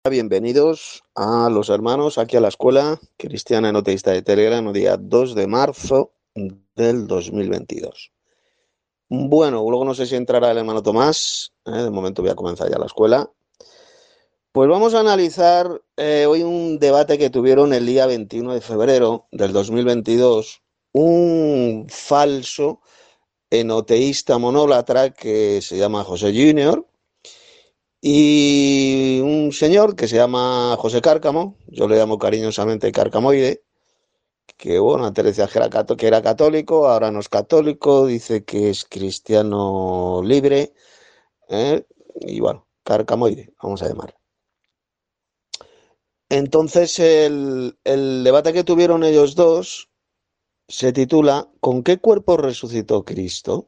Bienvenidos a los hermanos aquí a la Escuela Cristiana Enoteísta de Telegram, día 2 de marzo del 2022. Bueno, luego no sé si entrará el hermano Tomás, de momento voy a comenzar ya la escuela. Pues vamos a analizar hoy un debate que tuvieron el día 21 de febrero del 2022, un falso enoteísta monólatra que se llama José Junior, y un señor que se llama José Cárcamo, yo le llamo cariñosamente Carcamoide, que bueno, antes decía que era católico, ahora no es católico, dice que es cristiano libre, ¿eh? Y bueno, Carcamoide, vamos a llamar. Entonces el debate que tuvieron ellos dos se titula ¿Con qué cuerpo resucitó Cristo?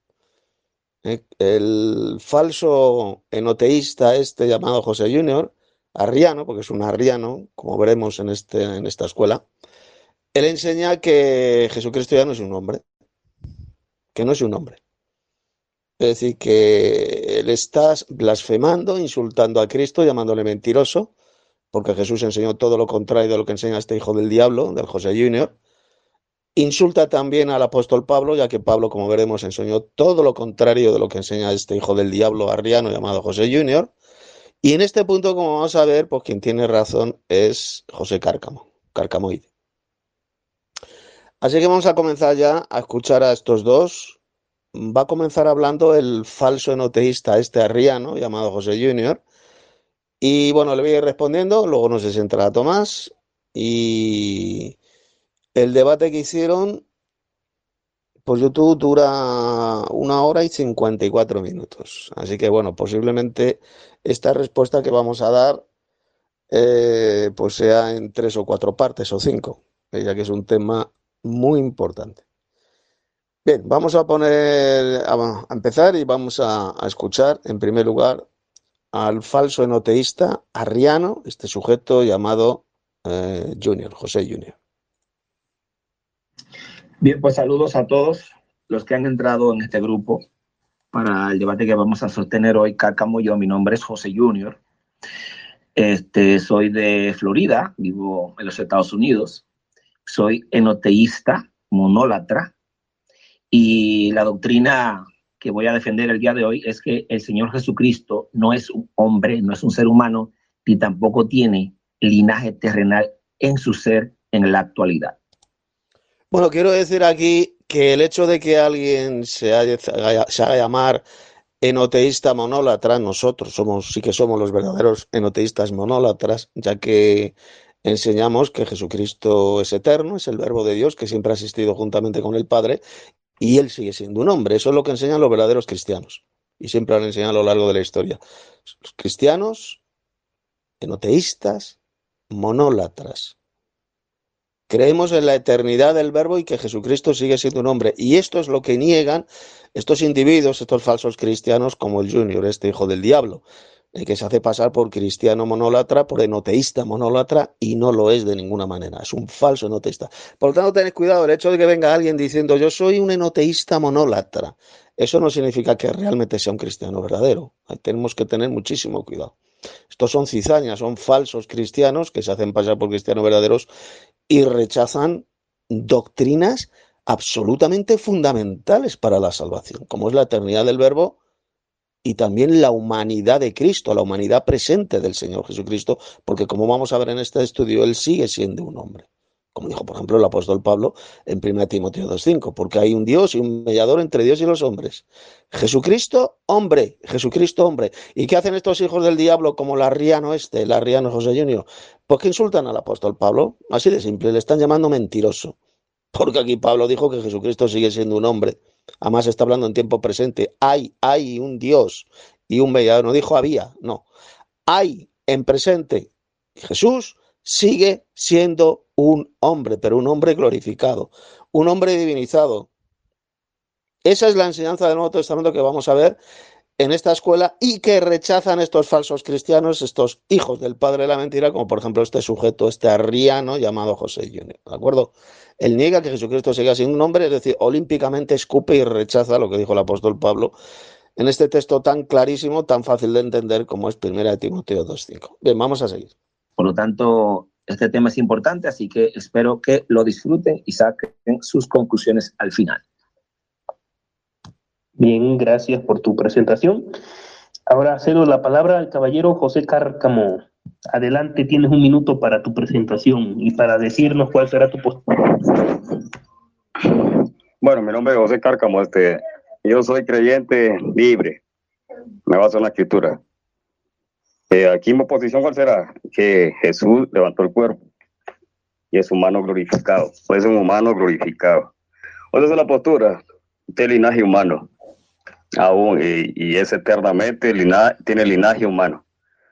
El falso enoteísta este llamado José Junior, arriano, porque es un arriano, como veremos en esta escuela, él enseña que Jesucristo ya no es un hombre, que no es un hombre. Es decir, que él está blasfemando, insultando a Cristo, llamándole mentiroso, porque Jesús enseñó todo lo contrario de lo que enseña este hijo del diablo, del José Junior. Insulta también al apóstol Pablo, ya que Pablo, como veremos, enseñó todo lo contrario de lo que enseña este hijo del diablo arriano llamado José Junior. Y en este punto, como vamos a ver, pues quien tiene razón es José Cárcamo, Carcamoide. Así que vamos a comenzar ya a escuchar a estos dos. Va a comenzar hablando el falso enoteísta este arriano llamado José Junior. Y bueno, le voy a ir respondiendo, luego no sé si entrará Tomás. Y el debate que hicieron por YouTube dura 1 hora y 54 minutos. Así que bueno, posiblemente esta respuesta que vamos a dar pues sea en 3 o 4 partes o 5, ya que es un tema muy importante. Bien, vamos a a empezar y vamos a escuchar en primer lugar al falso enoteísta arriano, este sujeto llamado Junior, José Junior. Bien, pues saludos a todos los que han entrado en este grupo para el debate que vamos a sostener hoy, Cárcamo y yo. Mi nombre es José Junior. Soy de Florida, vivo en los Estados Unidos. Soy enoteísta, monólatra, y la doctrina que voy a defender el día de hoy es que el Señor Jesucristo no es un hombre, no es un ser humano, ni tampoco tiene linaje terrenal en su ser en la actualidad. Bueno, quiero decir aquí que el hecho de que alguien se haga llamar enoteísta monólatra, nosotros sí que somos los verdaderos enoteístas monólatras, ya que enseñamos que Jesucristo es eterno, es el Verbo de Dios que siempre ha existido juntamente con el Padre, y él sigue siendo un hombre. Eso es lo que enseñan los verdaderos cristianos, y siempre lo han enseñado a lo largo de la historia. Los cristianos, enoteístas, monólatras. Creemos en la eternidad del Verbo y que Jesucristo sigue siendo un hombre. Y esto es lo que niegan estos individuos, estos falsos cristianos como el Junior, este hijo del diablo, que se hace pasar por cristiano monólatra, por enoteísta monólatra, y no lo es de ninguna manera. Es un falso enoteísta. Por lo tanto, tened cuidado. El hecho de que venga alguien diciendo yo soy un enoteísta monólatra, eso no significa que realmente sea un cristiano verdadero. Ahí tenemos que tener muchísimo cuidado. Estos son cizañas, son falsos cristianos que se hacen pasar por cristianos verdaderos y rechazan doctrinas absolutamente fundamentales para la salvación, como es la eternidad del Verbo y también la humanidad de Cristo, la humanidad presente del Señor Jesucristo, porque como vamos a ver en este estudio, Él sigue siendo un hombre. Como dijo, por ejemplo, el apóstol Pablo en 1 Timoteo 2:5, porque hay un Dios y un mediador entre Dios y los hombres. Jesucristo, hombre, Jesucristo, hombre. ¿Y qué hacen estos hijos del diablo como el arriano José Junior? Pues que insultan al apóstol Pablo, así de simple, le están llamando mentiroso. Porque aquí Pablo dijo que Jesucristo sigue siendo un hombre. Además está hablando en tiempo presente. Hay un Dios y un mediador. No dijo había, no. Hay en presente. Jesús sigue siendo un hombre, pero un hombre glorificado, un hombre divinizado. Esa es la enseñanza del Nuevo Testamento que vamos a ver en esta escuela y que rechazan estos falsos cristianos, estos hijos del padre de la mentira, como por ejemplo este sujeto, este arriano llamado José Junior. ¿De acuerdo? Él niega que Jesucristo siga siendo un hombre, es decir, olímpicamente escupe y rechaza lo que dijo el apóstol Pablo en este texto tan clarísimo, tan fácil de entender como es 1 Timoteo 2:5. Bien, vamos a seguir. Por lo tanto, este tema es importante, así que espero que lo disfruten y saquen sus conclusiones al final. Bien, gracias por tu presentación. Ahora cedo la palabra al caballero José Cárcamo. Adelante, tienes un minuto para tu presentación y para decirnos cuál será tu postura. Bueno, mi nombre es José Cárcamo. Yo soy creyente libre. Me baso en la escritura. Aquí mi posición, ¿cuál será? Que Jesús levantó el cuerpo y es humano glorificado. Es un humano glorificado. Esa es la postura de linaje humano. Aún, y es eternamente, tiene linaje humano.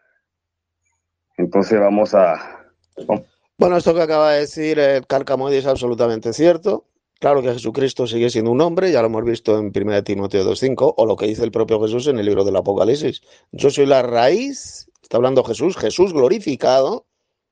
Entonces vamos a... Bueno, esto que acaba de decir Cárcamo es absolutamente cierto. Claro que Jesucristo sigue siendo un hombre, ya lo hemos visto en 1 Timoteo 2:5, o lo que dice el propio Jesús en el libro del Apocalipsis. Yo soy la raíz, está hablando Jesús, Jesús glorificado.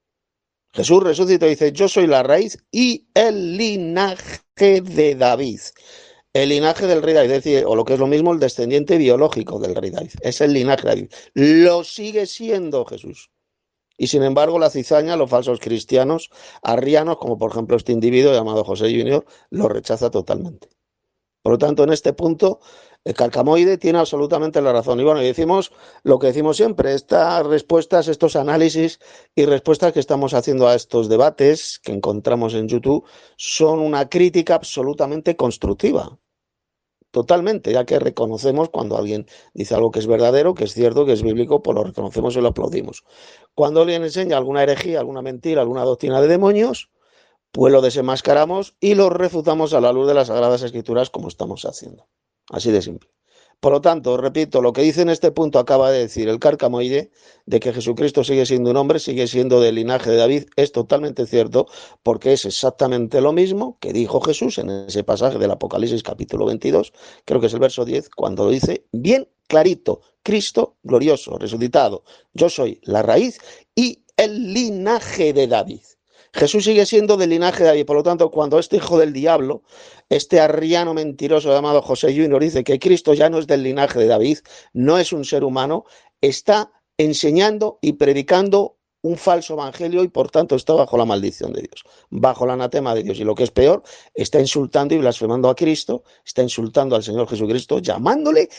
Jesús resucitó y dice, yo soy la raíz y el linaje de David. El linaje del rey David, es decir, o lo que es lo mismo, el descendiente biológico del rey David. Es el linaje de David. Lo sigue siendo Jesús. Y sin embargo, la cizaña, los falsos cristianos, arrianos, como por ejemplo este individuo llamado José Junior, lo rechaza totalmente. Por lo tanto, en este punto, el Cárcamoide tiene absolutamente la razón. Y bueno, y decimos lo que decimos siempre, estas respuestas, estos análisis y respuestas que estamos haciendo a estos debates que encontramos en YouTube son una crítica absolutamente constructiva. Totalmente, ya que reconocemos cuando alguien dice algo que es verdadero, que es cierto, que es bíblico, pues lo reconocemos y lo aplaudimos. Cuando alguien enseña alguna herejía, alguna mentira, alguna doctrina de demonios, pues lo desenmascaramos y lo refutamos a la luz de las Sagradas Escrituras como estamos haciendo. Así de simple. Por lo tanto, repito, lo que dice en este punto acaba de decir el Cárcamoide, de que Jesucristo sigue siendo un hombre, sigue siendo del linaje de David, es totalmente cierto, porque es exactamente lo mismo que dijo Jesús en ese pasaje del Apocalipsis capítulo 22, creo que es el verso 10, cuando lo dice bien clarito, Cristo glorioso, resucitado, yo soy la raíz y el linaje de David. Jesús sigue siendo del linaje de David, por lo tanto, cuando este hijo del diablo, este arriano mentiroso llamado José Junior, dice que Cristo ya no es del linaje de David, no es un ser humano, está enseñando y predicando un falso evangelio y por tanto está bajo la maldición de Dios, bajo el anatema de Dios. Y lo que es peor, está insultando y blasfemando a Cristo, está insultando al Señor Jesucristo, llamándole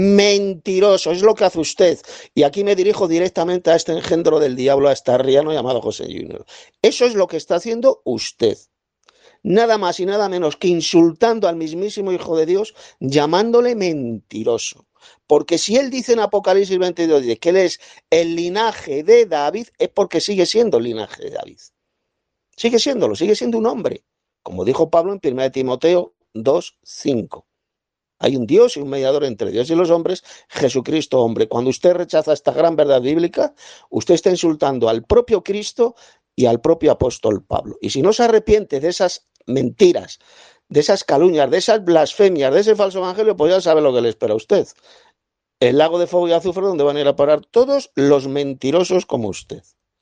mentiroso. Es lo que hace usted. Y aquí me dirijo directamente a este engendro del diablo, a este arriano llamado José Junior. Eso es lo que está haciendo usted. Nada más y nada menos que insultando al mismísimo Hijo de Dios, llamándole mentiroso. Porque si él dice en Apocalipsis 22 que él es el linaje de David, es porque sigue siendo el linaje de David. Sigue siéndolo, sigue siendo un hombre. Como dijo Pablo en 1 Timoteo 2:5. Hay un Dios y un mediador entre Dios y los hombres, Jesucristo hombre. Cuando usted rechaza esta gran verdad bíblica, usted está insultando al propio Cristo y al propio apóstol Pablo. Y si no se arrepiente de esas mentiras, de esas calumnias, de esas blasfemias, de ese falso evangelio, pues ya sabe lo que le espera a usted. El lago de fuego y azufre donde van a ir a parar todos los mentirosos como usted.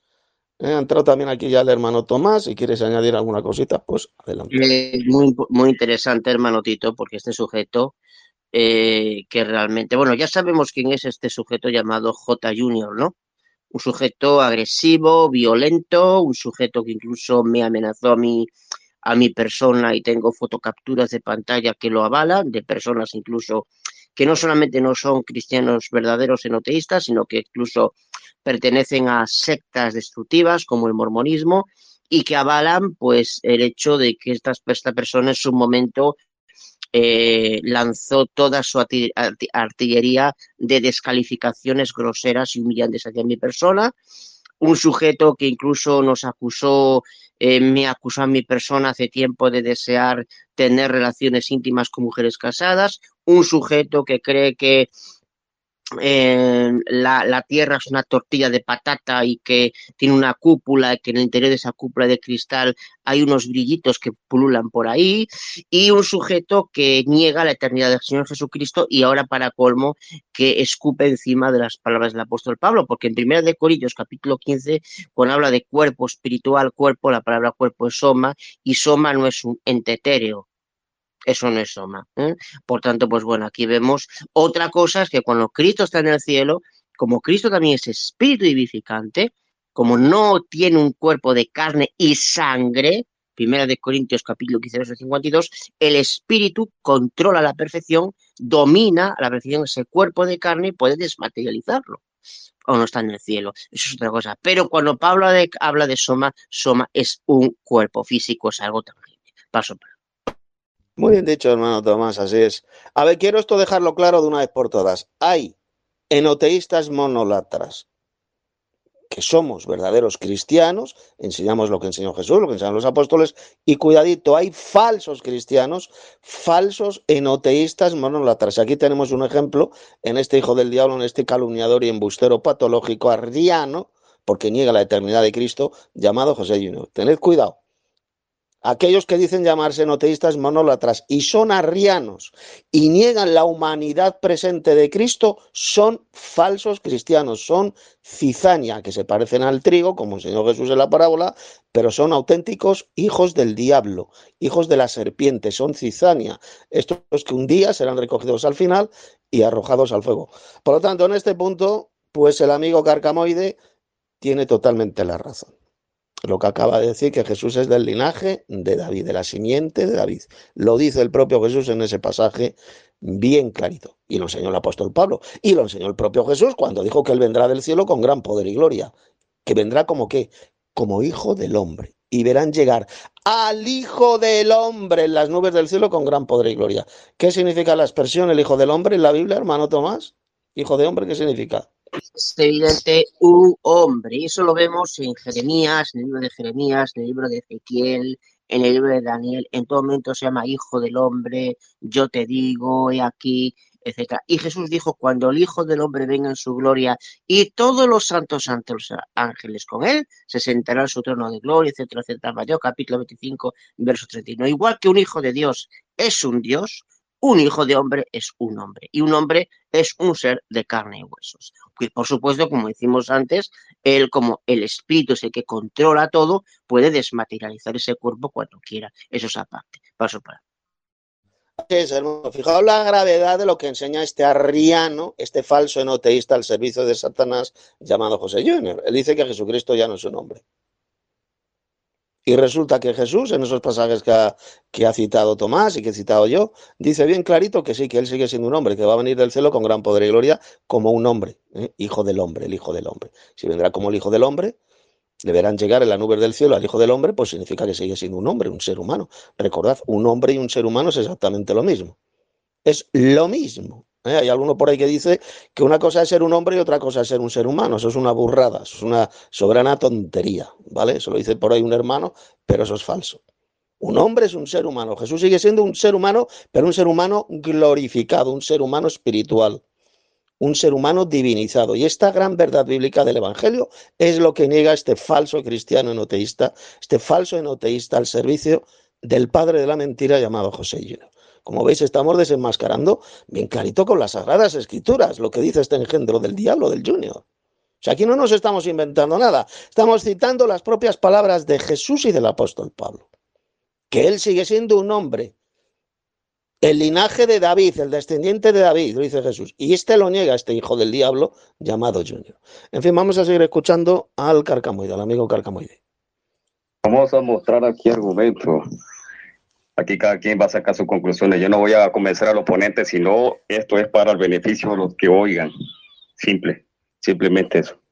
Ha entrado también aquí ya el hermano Tomás. Si quieres añadir alguna cosita, pues adelante. Muy interesante, hermano Tito, porque este sujeto que realmente, bueno, ya sabemos quién es este sujeto llamado J. Junior, ¿no? Un sujeto agresivo, violento, un sujeto que incluso me amenazó a mi persona y tengo fotocapturas de pantalla que lo avalan, de personas incluso que no solamente no son cristianos verdaderos enoteístas, sino que incluso pertenecen a sectas destructivas como el mormonismo y que avalan pues el hecho de que esta persona en su momento lanzó toda su artillería de descalificaciones groseras y humillantes hacia mi persona. Un sujeto que incluso nos acusó, me acusó a mi persona hace tiempo de desear tener relaciones íntimas con mujeres casadas. Un sujeto que cree que la tierra es una tortilla de patata y que tiene una cúpula y que en el interior de esa cúpula de cristal hay unos brillitos que pululan por ahí, y un sujeto que niega la eternidad del Señor Jesucristo y ahora para colmo que escupe encima de las palabras del apóstol Pablo, porque en 1 de Corintios capítulo 15 cuando habla de cuerpo espiritual, cuerpo, la palabra cuerpo es soma y soma no es un ente etéreo. Eso no es soma. Por tanto, pues bueno, aquí vemos otra cosa, es que cuando Cristo está en el cielo, como Cristo también es espíritu vivificante, como no tiene un cuerpo de carne y sangre, Primera de Corintios capítulo 15, verso 52, el espíritu controla a la perfección, domina a la perfección ese cuerpo de carne y puede desmaterializarlo. O no está en el cielo, eso es otra cosa. Pero cuando Pablo habla de soma, soma es un cuerpo físico, es algo tangible. Paso para. Muy bien dicho, hermano Tomás, así es. A ver, quiero esto dejarlo claro de una vez por todas. Hay enoteístas monolatras, que somos verdaderos cristianos, enseñamos lo que enseñó Jesús, lo que enseñan los apóstoles, y cuidadito, hay falsos cristianos, falsos enoteístas monolatras. Aquí tenemos un ejemplo en este hijo del diablo, en este calumniador y embustero patológico arriano, porque niega la eternidad de Cristo, llamado José Junior. Tened cuidado. Aquellos que dicen llamarse enoteístas monólatras y son arrianos y niegan la humanidad presente de Cristo son falsos cristianos, son cizania, que se parecen al trigo, como enseñó Jesús en la parábola, pero son auténticos hijos del diablo, hijos de la serpiente, son cizania, estos que un día serán recogidos al final y arrojados al fuego. Por lo tanto, en este punto, pues el amigo Carcamoide tiene totalmente la razón. Lo que acaba de decir, que Jesús es del linaje de David, de la simiente de David. Lo dice el propio Jesús en ese pasaje bien clarito. Y lo enseñó el apóstol Pablo. Y lo enseñó el propio Jesús cuando dijo que él vendrá del cielo con gran poder y gloria. Que vendrá como qué? Como hijo del hombre. Y verán llegar al hijo del hombre en las nubes del cielo con gran poder y gloria. ¿Qué significa la expresión el hijo del hombre en la Biblia, hermano Tomás? Hijo de hombre, ¿qué significa? Es evidente un hombre, y eso lo vemos en Jeremías, en el libro de Jeremías, en el libro de Ezequiel, en el libro de Daniel, en todo momento se llama hijo del hombre, yo te digo, he aquí, etcétera. Y Jesús dijo, cuando el Hijo del Hombre venga en su gloria y todos los santos ángeles con él, se sentará en su trono de gloria, etcétera, etcétera. Mateo capítulo 25, verso 39. Igual que un hijo de Dios es un Dios, un hijo de hombre es un hombre, y un hombre es un ser de carne y huesos. Que por supuesto, como decimos antes, él como el espíritu es el que controla todo, puede desmaterializar ese cuerpo cuando quiera. Eso es aparte. Paso para. Es, hermano, fijaos la gravedad de lo que enseña este arriano, este falso enoteísta al servicio de Satanás llamado José Junior. Él dice que Jesucristo ya no es un hombre. Y resulta que Jesús, en esos pasajes que ha citado Tomás y que he citado yo, dice bien clarito que sí, que él sigue siendo un hombre, que va a venir del cielo con gran poder y gloria como un hombre, hijo del hombre, el hijo del hombre. Si vendrá como el hijo del hombre, le verán llegar en la nube del cielo al hijo del hombre, pues significa que sigue siendo un hombre, un ser humano. Recordad, un hombre y un ser humano es exactamente lo mismo. Es lo mismo. Hay alguno por ahí que dice que una cosa es ser un hombre y otra cosa es ser un ser humano. Eso es una burrada, eso es una soberana tontería, ¿vale? Eso lo dice por ahí un hermano, pero eso es falso. Un hombre es un ser humano. Jesús sigue siendo un ser humano, pero un ser humano glorificado, un ser humano espiritual, un ser humano divinizado. Y esta gran verdad bíblica del Evangelio es lo que niega este falso cristiano enoteísta, este falso enoteísta al servicio del padre de la mentira llamado José Junior. Como veis, estamos desenmascarando bien clarito con las Sagradas Escrituras lo que dice este engendro del diablo, del Junior. O sea, aquí no nos estamos inventando nada, estamos citando las propias palabras de Jesús y del apóstol Pablo. Que él sigue siendo un hombre, el linaje de David, el descendiente de David, lo dice Jesús. Y este lo niega, este hijo del diablo llamado Junior. En fin, vamos a seguir escuchando al Carcamoide, al amigo Carcamoide. Vamos a mostrar aquí argumentos. Aquí cada quien va a sacar sus conclusiones. Yo no voy a convencer al oponente, sino esto es para el beneficio de los que oigan. Simplemente eso.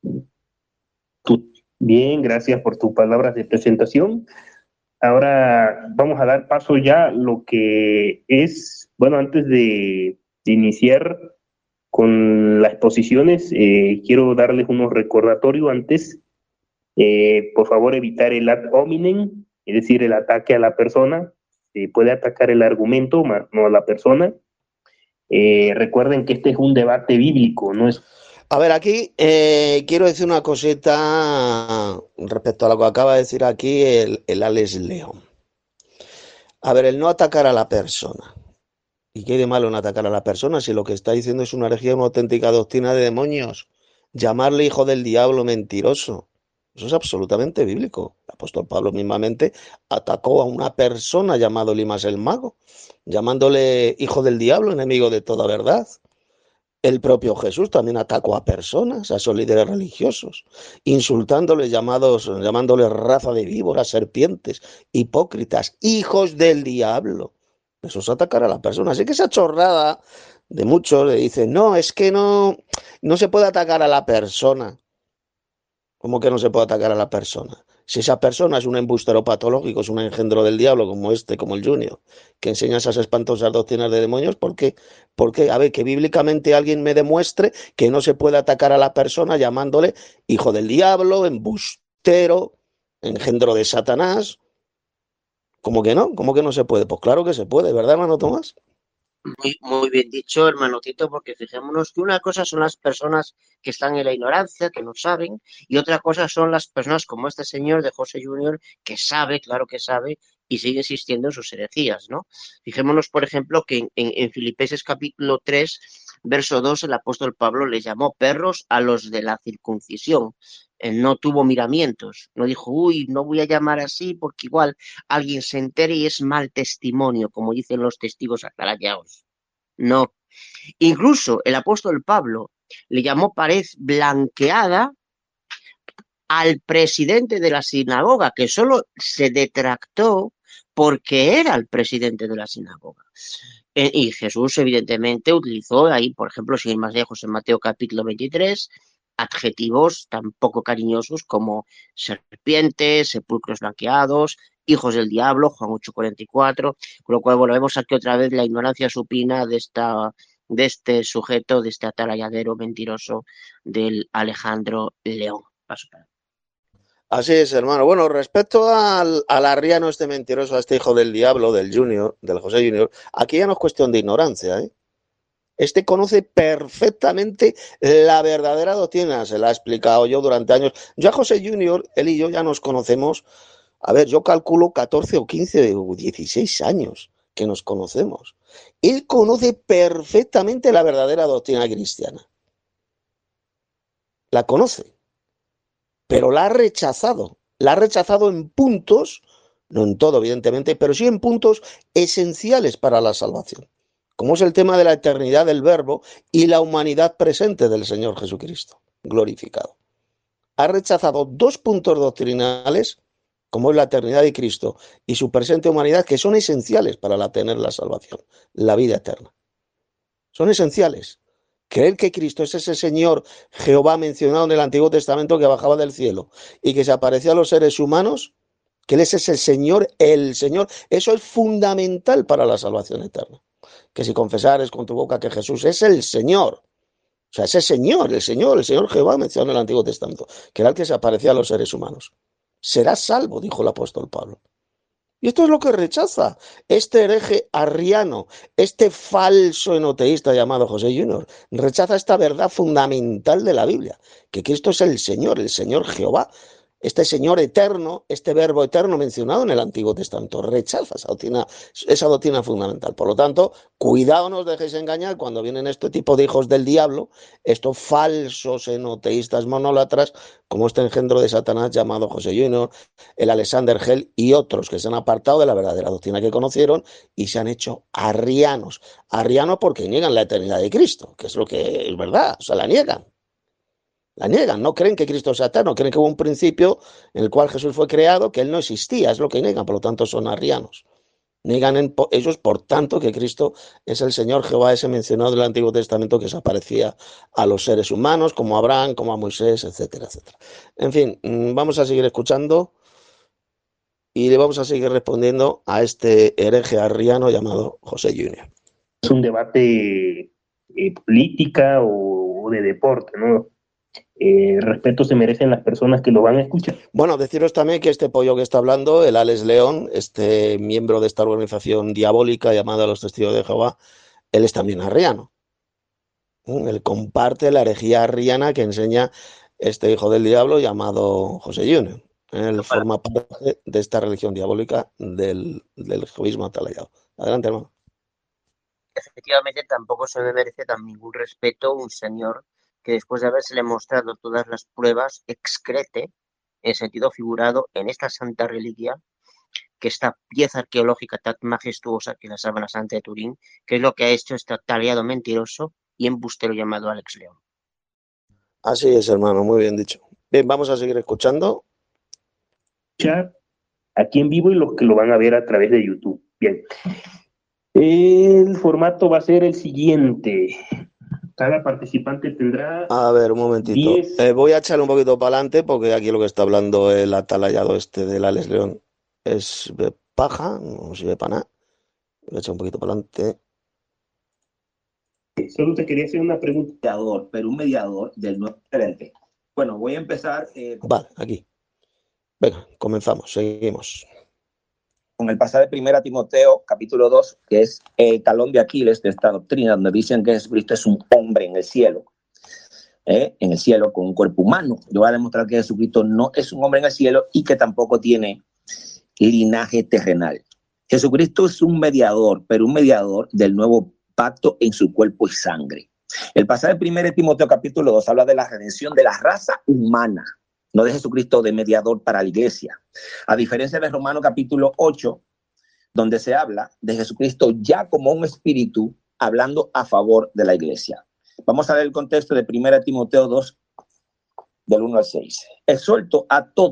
Bien, gracias por tus palabras de presentación. Ahora vamos a dar paso ya a lo que es, bueno, antes de iniciar con las exposiciones, quiero darles unos recordatorios antes. Por favor, evitar el ad hominem, es decir, el ataque a la persona. Puede atacar el argumento, no a la persona. Recuerden que este es un debate bíblico, no es... A ver, aquí quiero decir una cosita respecto a lo que acaba de decir aquí el Alex León. A ver, el no atacar a la persona. ¿Y qué hay de malo en atacar a la persona si lo que está diciendo es una herejía, una auténtica doctrina de demonios? Llamarle hijo del diablo, mentiroso. Eso es absolutamente bíblico. El apóstol Pablo mismamente atacó a una persona llamado Elimas el mago, llamándole hijo del diablo, enemigo de toda verdad. El propio Jesús también atacó a personas, a esos líderes religiosos, insultándoles, llamándoles raza de víboras, serpientes, hipócritas, hijos del diablo. Eso es atacar a la persona. Así que esa chorrada de muchos le dicen, no, es que no se puede atacar a la persona. ¿Cómo que no se puede atacar a la persona? Si esa persona es un embustero patológico, es un engendro del diablo como este, como el Junior, que enseña esas espantosas doctrinas de demonios, ¿por qué? Porque, a ver, que bíblicamente alguien me demuestre que no se puede atacar a la persona llamándole hijo del diablo, embustero, engendro de Satanás. ¿Cómo que no? ¿Cómo que no se puede? Pues claro que se puede, ¿verdad, hermano Tomás? Muy bien dicho, hermano Tito, porque fijémonos que una cosa son las personas que están en la ignorancia, que no saben, y otra cosa son las personas como este señor de José Junior, que sabe, claro que sabe, y sigue insistiendo en sus herejías, ¿no? Fijémonos, por ejemplo, que en Filipenses capítulo 3, verso 2, el apóstol Pablo le llamó perros a los de la circuncisión. Él no tuvo miramientos, no dijo, uy, no voy a llamar así porque igual alguien se entere y es mal testimonio, como dicen los testigos atalayados. No. Incluso el apóstol Pablo le llamó pared blanqueada al presidente de la sinagoga, que solo se detractó porque era el presidente de la sinagoga. Y Jesús, evidentemente, utilizó ahí, por ejemplo, sin ir más lejos, en Mateo capítulo 23, adjetivos tan poco cariñosos como serpientes, sepulcros blanqueados, hijos del diablo, Juan 8:44, con lo cual, bueno, vemos aquí otra vez la ignorancia supina de este sujeto, de este atalayadero mentiroso del Alejandro León. Paso para. Así es, hermano. Bueno, respecto al arriano este mentiroso, a este hijo del diablo, del Junior, del José Junior, aquí ya no es cuestión de ignorancia, ¿eh? Este conoce perfectamente la verdadera doctrina, se la he explicado yo durante años. Yo a José Junior, él y yo ya nos conocemos, a ver, yo calculo 14 o 15 o 16 años que nos conocemos. Él conoce perfectamente la verdadera doctrina cristiana. La conoce, pero la ha rechazado. La ha rechazado en puntos, no en todo, evidentemente, pero sí en puntos esenciales para la salvación, como es el tema de la eternidad del Verbo y la humanidad presente del Señor Jesucristo, glorificado. Ha rechazado dos puntos doctrinales, como es la eternidad de Cristo y su presente humanidad, que son esenciales para tener la salvación, la vida eterna. Son esenciales. Creer que Cristo es ese Señor Jehová mencionado en el Antiguo Testamento que bajaba del cielo y que se aparecía a los seres humanos, que Él es ese Señor, el Señor, eso es fundamental para la salvación eterna. Que si confesares con tu boca que Jesús es el Señor, o sea, ese Señor, el Señor Jehová mencionado en el Antiguo Testamento, que era el que se aparecía a los seres humanos. Serás salvo, dijo el apóstol Pablo. Y esto es lo que rechaza este hereje arriano, este falso enoteísta llamado José Junior. Rechaza esta verdad fundamental de la Biblia, que Cristo es el Señor Jehová, este Señor eterno, este verbo eterno mencionado en el Antiguo Testamento. Rechaza esa doctrina fundamental. Por lo tanto, cuidado, no os dejéis engañar cuando vienen este tipo de hijos del diablo, estos falsos enoteístas monólatras, como este engendro de Satanás llamado José Junior, el Alexander Hell y otros que se han apartado de la verdadera doctrina que conocieron y se han hecho arrianos. Arrianos porque niegan la eternidad de Cristo, que es lo que es verdad, o sea, la niegan. La niegan, no creen que Cristo sea eterno, creen que hubo un principio en el cual Jesús fue creado, que Él no existía, es lo que niegan, por lo tanto son arrianos. Niegan ellos, por tanto, que Cristo es el Señor Jehová, ese mencionado en el Antiguo Testamento que se aparecía a los seres humanos, como a Abraham, como a Moisés, etcétera, etcétera. En fin, vamos a seguir escuchando y le vamos a seguir respondiendo a este hereje arriano llamado José Junior. Es un debate política o de deporte, ¿no? Respeto se merecen las personas que lo van a escuchar. Bueno, deciros también que este pollo que está hablando, el Alex León, este miembro de esta organización diabólica llamada Los Testigos de Jehová, él es también arriano. Él comparte la herejía arriana que enseña este hijo del diablo llamado José Junior. Él forma parte de esta religión diabólica del jehovismo atalayado. Adelante, hermano. Efectivamente, tampoco se me merece tan ningún respeto un señor que después de habérsele mostrado todas las pruebas excrete en sentido figurado, en esta santa reliquia, que esta pieza arqueológica tan majestuosa que es la Sábana Santa de Turín, que es lo que ha hecho este aliado mentiroso y embustero llamado Alex León. Así es, hermano, muy bien dicho. Bien, vamos a seguir escuchando. Aquí en vivo y los que lo van a ver a través de YouTube. Bien. El formato va a ser el siguiente. Cada participante tendrá... A ver, un momentito. 10. Voy a echarle un poquito para adelante porque aquí lo que está hablando el atalayado este del Alex León es de paja, no sirve para nada. Voy a echar un poquito para adelante. Solo te quería hacer una pregunta. Pero un mediador del nuevo diferente. Bueno, voy a empezar Vale, aquí. Venga, comenzamos, seguimos. con el pasaje de 1 Timoteo, capítulo 2, que es el talón de Aquiles de esta doctrina, donde dicen que Jesucristo es un hombre en el cielo con un cuerpo humano. Yo voy a demostrar que Jesucristo no es un hombre en el cielo y que tampoco tiene linaje terrenal. Jesucristo es un mediador, pero un mediador del nuevo pacto en su cuerpo y sangre. El pasaje de 1 Timoteo capítulo 2 habla de la redención de la raza humana, no de Jesucristo de mediador para la iglesia. A diferencia de Romanos capítulo 8, donde se habla de Jesucristo ya como un espíritu hablando a favor de la iglesia. Vamos a ver el contexto de 1 Timoteo 2, del 1 al 6. Exhorto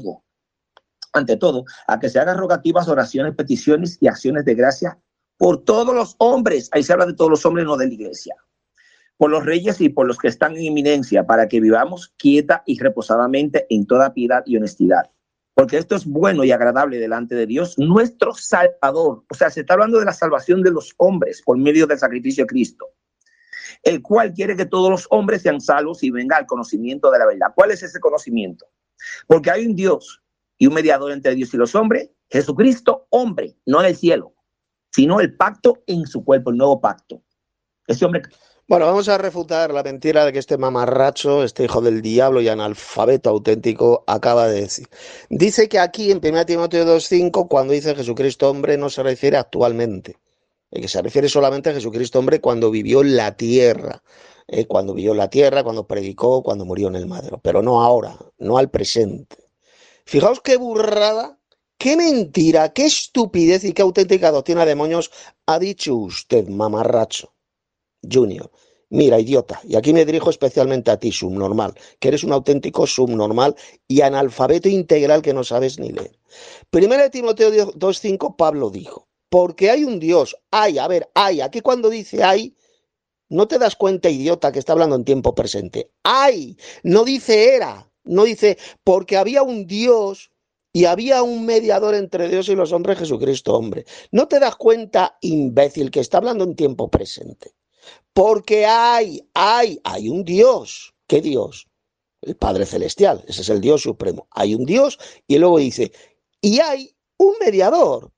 ante todo, a que se hagan rogativas, oraciones, peticiones y acciones de gracia por todos los hombres. Ahí se habla de todos los hombres, no de la iglesia. Por los reyes y por los que están en inminencia, para que vivamos quieta y reposadamente en toda piedad y honestidad. Porque esto es bueno y agradable delante de Dios, nuestro Salvador. O sea, se está hablando de la salvación de los hombres por medio del sacrificio de Cristo, el cual quiere que todos los hombres sean salvos y venga al conocimiento de la verdad. ¿Cuál es ese conocimiento? Porque hay un Dios y un mediador entre Dios y los hombres, Jesucristo, hombre, no en el cielo, sino el pacto en su cuerpo, el nuevo pacto. Ese hombre... Bueno, vamos a refutar la mentira de que este mamarracho, este hijo del diablo y analfabeto auténtico acaba de decir. Dice que aquí en 1 Timoteo 2.5, cuando dice Jesucristo hombre, no se refiere actualmente. Que se refiere solamente a Jesucristo hombre cuando vivió en la tierra. Cuando vivió en la tierra, cuando predicó, cuando murió en el madero. Pero no ahora, no al presente. Fijaos qué burrada, qué mentira, qué estupidez y qué auténtica doctrina de demonios ha dicho usted, mamarracho. Junior, mira, idiota, y aquí me dirijo especialmente a ti, subnormal, que eres un auténtico subnormal y analfabeto integral que no sabes ni leer. 1 Timoteo 2.5, Pablo dijo, porque hay un Dios, hay, aquí cuando dice hay, no te das cuenta, idiota, que está hablando en tiempo presente, hay, no dice era, no dice, porque había un Dios y había un mediador entre Dios y los hombres, Jesucristo, hombre. No te das cuenta, imbécil, que está hablando en tiempo presente. Porque hay un Dios. ¿Qué Dios? El Padre Celestial, ese es el Dios supremo. Hay un Dios y luego dice, y hay un mediador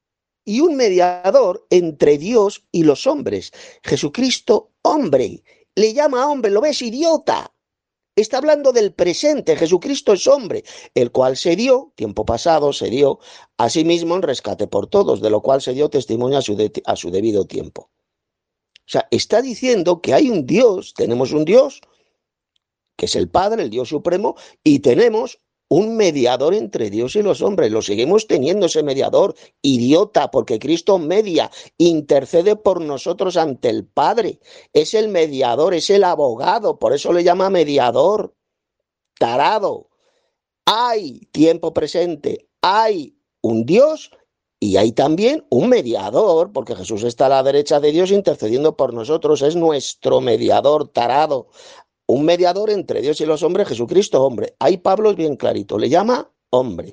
entre Dios y los hombres. Jesucristo, hombre, le llama hombre, ¿lo ves, idiota? Está hablando del presente, Jesucristo es hombre, el cual se dio, tiempo pasado, se dio a sí mismo en rescate por todos, de lo cual se dio testimonio a su debido tiempo. O sea, está diciendo que hay un Dios, tenemos un Dios, que es el Padre, el Dios Supremo, y tenemos un mediador entre Dios y los hombres. Lo seguimos teniendo ese mediador, idiota, porque Cristo media, intercede por nosotros ante el Padre. Es el mediador, es el abogado, por eso le llama mediador, tarado. Hay tiempo presente, hay un Dios y hay también un mediador, porque Jesús está a la derecha de Dios intercediendo por nosotros, es nuestro mediador, tarado. Un mediador entre Dios y los hombres, Jesucristo, hombre. Ahí Pablo es bien clarito, le llama hombre.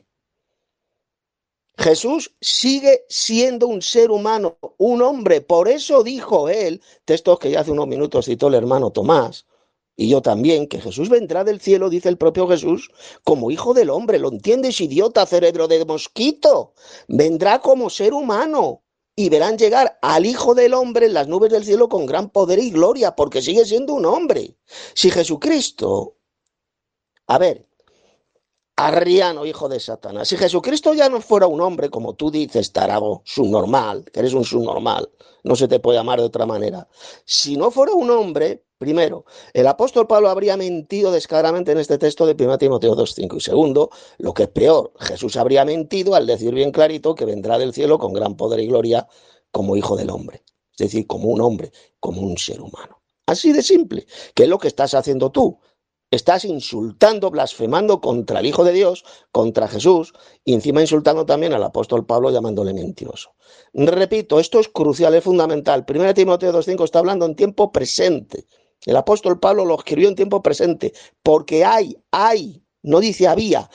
Jesús sigue siendo un ser humano, un hombre. Por eso dijo él, textos que ya hace unos minutos citó el hermano Tomás, y yo también, que Jesús vendrá del cielo, dice el propio Jesús, como hijo del hombre. ¿Lo entiendes, idiota, cerebro de mosquito? Vendrá como ser humano y verán llegar al Hijo del Hombre en las nubes del cielo con gran poder y gloria, porque sigue siendo un hombre. Si Jesucristo, a ver, arriano, hijo de Satanás. Si Jesucristo ya no fuera un hombre, como tú dices, tarado, subnormal, que eres un subnormal, no se te puede llamar de otra manera. Si no fuera un hombre, primero, el apóstol Pablo habría mentido descaradamente en este texto de 1 Timoteo 2:5. Y segundo, lo que es peor, Jesús habría mentido al decir bien clarito que vendrá del cielo con gran poder y gloria como hijo del hombre. Es decir, como un hombre, como un ser humano. Así de simple, que es lo que estás haciendo tú. Estás insultando, blasfemando contra el Hijo de Dios, contra Jesús, y encima insultando también al apóstol Pablo llamándole mentiroso. Repito, esto es crucial, es fundamental. 1 Timoteo 2:5 está hablando en tiempo presente. El apóstol Pablo lo escribió en tiempo presente, porque hay, no dice había,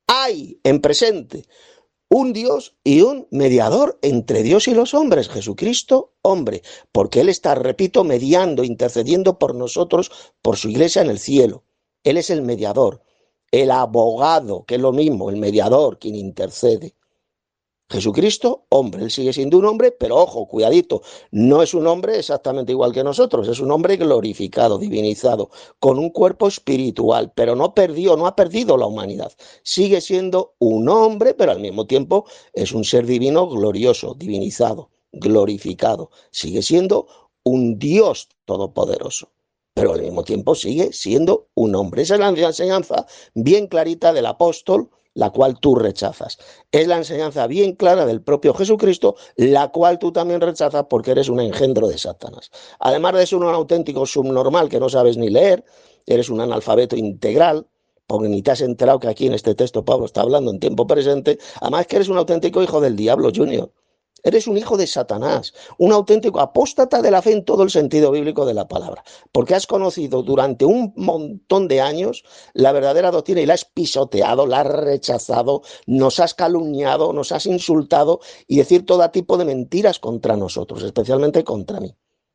hay en presente un Dios y un mediador entre Dios y los hombres, Jesucristo, hombre, porque Él está, repito, mediando, intercediendo por nosotros, por su iglesia en el cielo. Él es el mediador, el abogado, que es lo mismo, el mediador, quien intercede. Jesucristo, hombre, Él sigue siendo un hombre, pero ojo, cuidadito, no es un hombre exactamente igual que nosotros, es un hombre glorificado, divinizado, con un cuerpo espiritual, pero no ha perdido la humanidad. Sigue siendo un hombre, pero al mismo tiempo es un ser divino glorioso, divinizado, glorificado. Sigue siendo un Dios todopoderoso, pero al mismo tiempo sigue siendo un hombre. Esa es la enseñanza bien clarita del apóstol, la cual tú rechazas. Es la enseñanza bien clara del propio Jesucristo, la cual tú también rechazas porque eres un engendro de Satanás. Además de ser un auténtico subnormal que no sabes ni leer, eres un analfabeto integral, porque ni te has enterado que aquí en este texto Pablo está hablando en tiempo presente. Además que eres un auténtico hijo del diablo, Junior. Eres un hijo de Satanás, un auténtico apóstata de la fe en todo el sentido bíblico de la palabra, porque has conocido durante un montón de años la verdadera doctrina y la has pisoteado, la has rechazado, nos has calumniado, nos has insultado y decir todo tipo de mentiras contra nosotros, especialmente contra mí.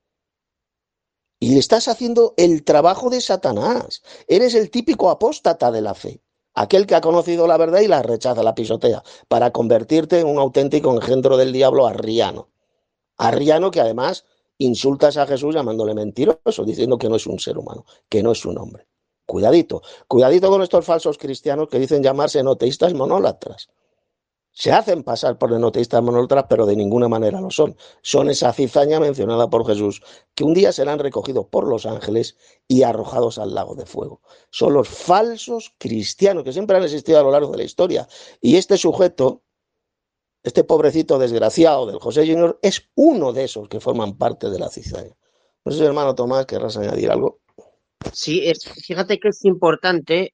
Y estás haciendo el trabajo de Satanás. Eres el típico apóstata de la fe. Aquel que ha conocido la verdad y la rechaza, la pisotea, para convertirte en un auténtico engendro del diablo arriano. Arriano que además insultas a Jesús llamándole mentiroso, diciendo que no es un ser humano, que no es un hombre. Cuidadito, cuidadito con estos falsos cristianos que dicen llamarse enoteístas monólatras. Se hacen pasar por enoteístas monólatras, pero de ninguna manera lo son. Son esa cizaña mencionada por Jesús, que un día serán recogidos por los ángeles y arrojados al lago de fuego. Son los falsos cristianos que siempre han existido a lo largo de la historia. Y este sujeto, este pobrecito desgraciado del José Junior, es uno de esos que forman parte de la cizaña. No sé, hermano Tomás, ¿querrás añadir algo? Sí, fíjate que es importante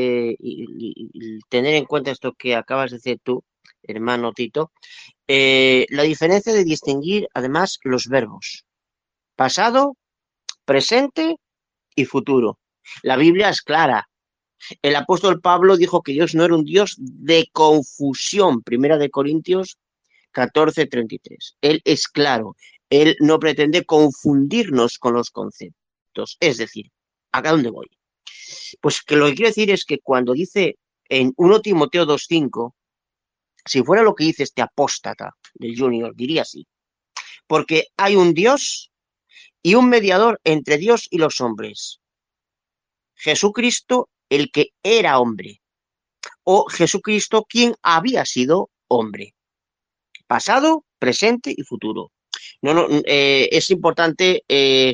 y tener en cuenta esto que acabas de decir tú, hermano Tito, la diferencia de distinguir además los verbos, pasado, presente y futuro. La Biblia es clara. El apóstol Pablo dijo que Dios no era un Dios de confusión, 1 Corintios 14:33. Él es claro, él no pretende confundirnos con los conceptos. Es decir, ¿acá dónde voy? Pues que lo que quiero decir es que cuando dice en 1 Timoteo 2:5, si fuera lo que dice este apóstata del Junior, diría así. Porque hay un Dios y un mediador entre Dios y los hombres. Jesucristo, el que era hombre. O Jesucristo, quien había sido hombre. Pasado, presente y futuro. Es importante,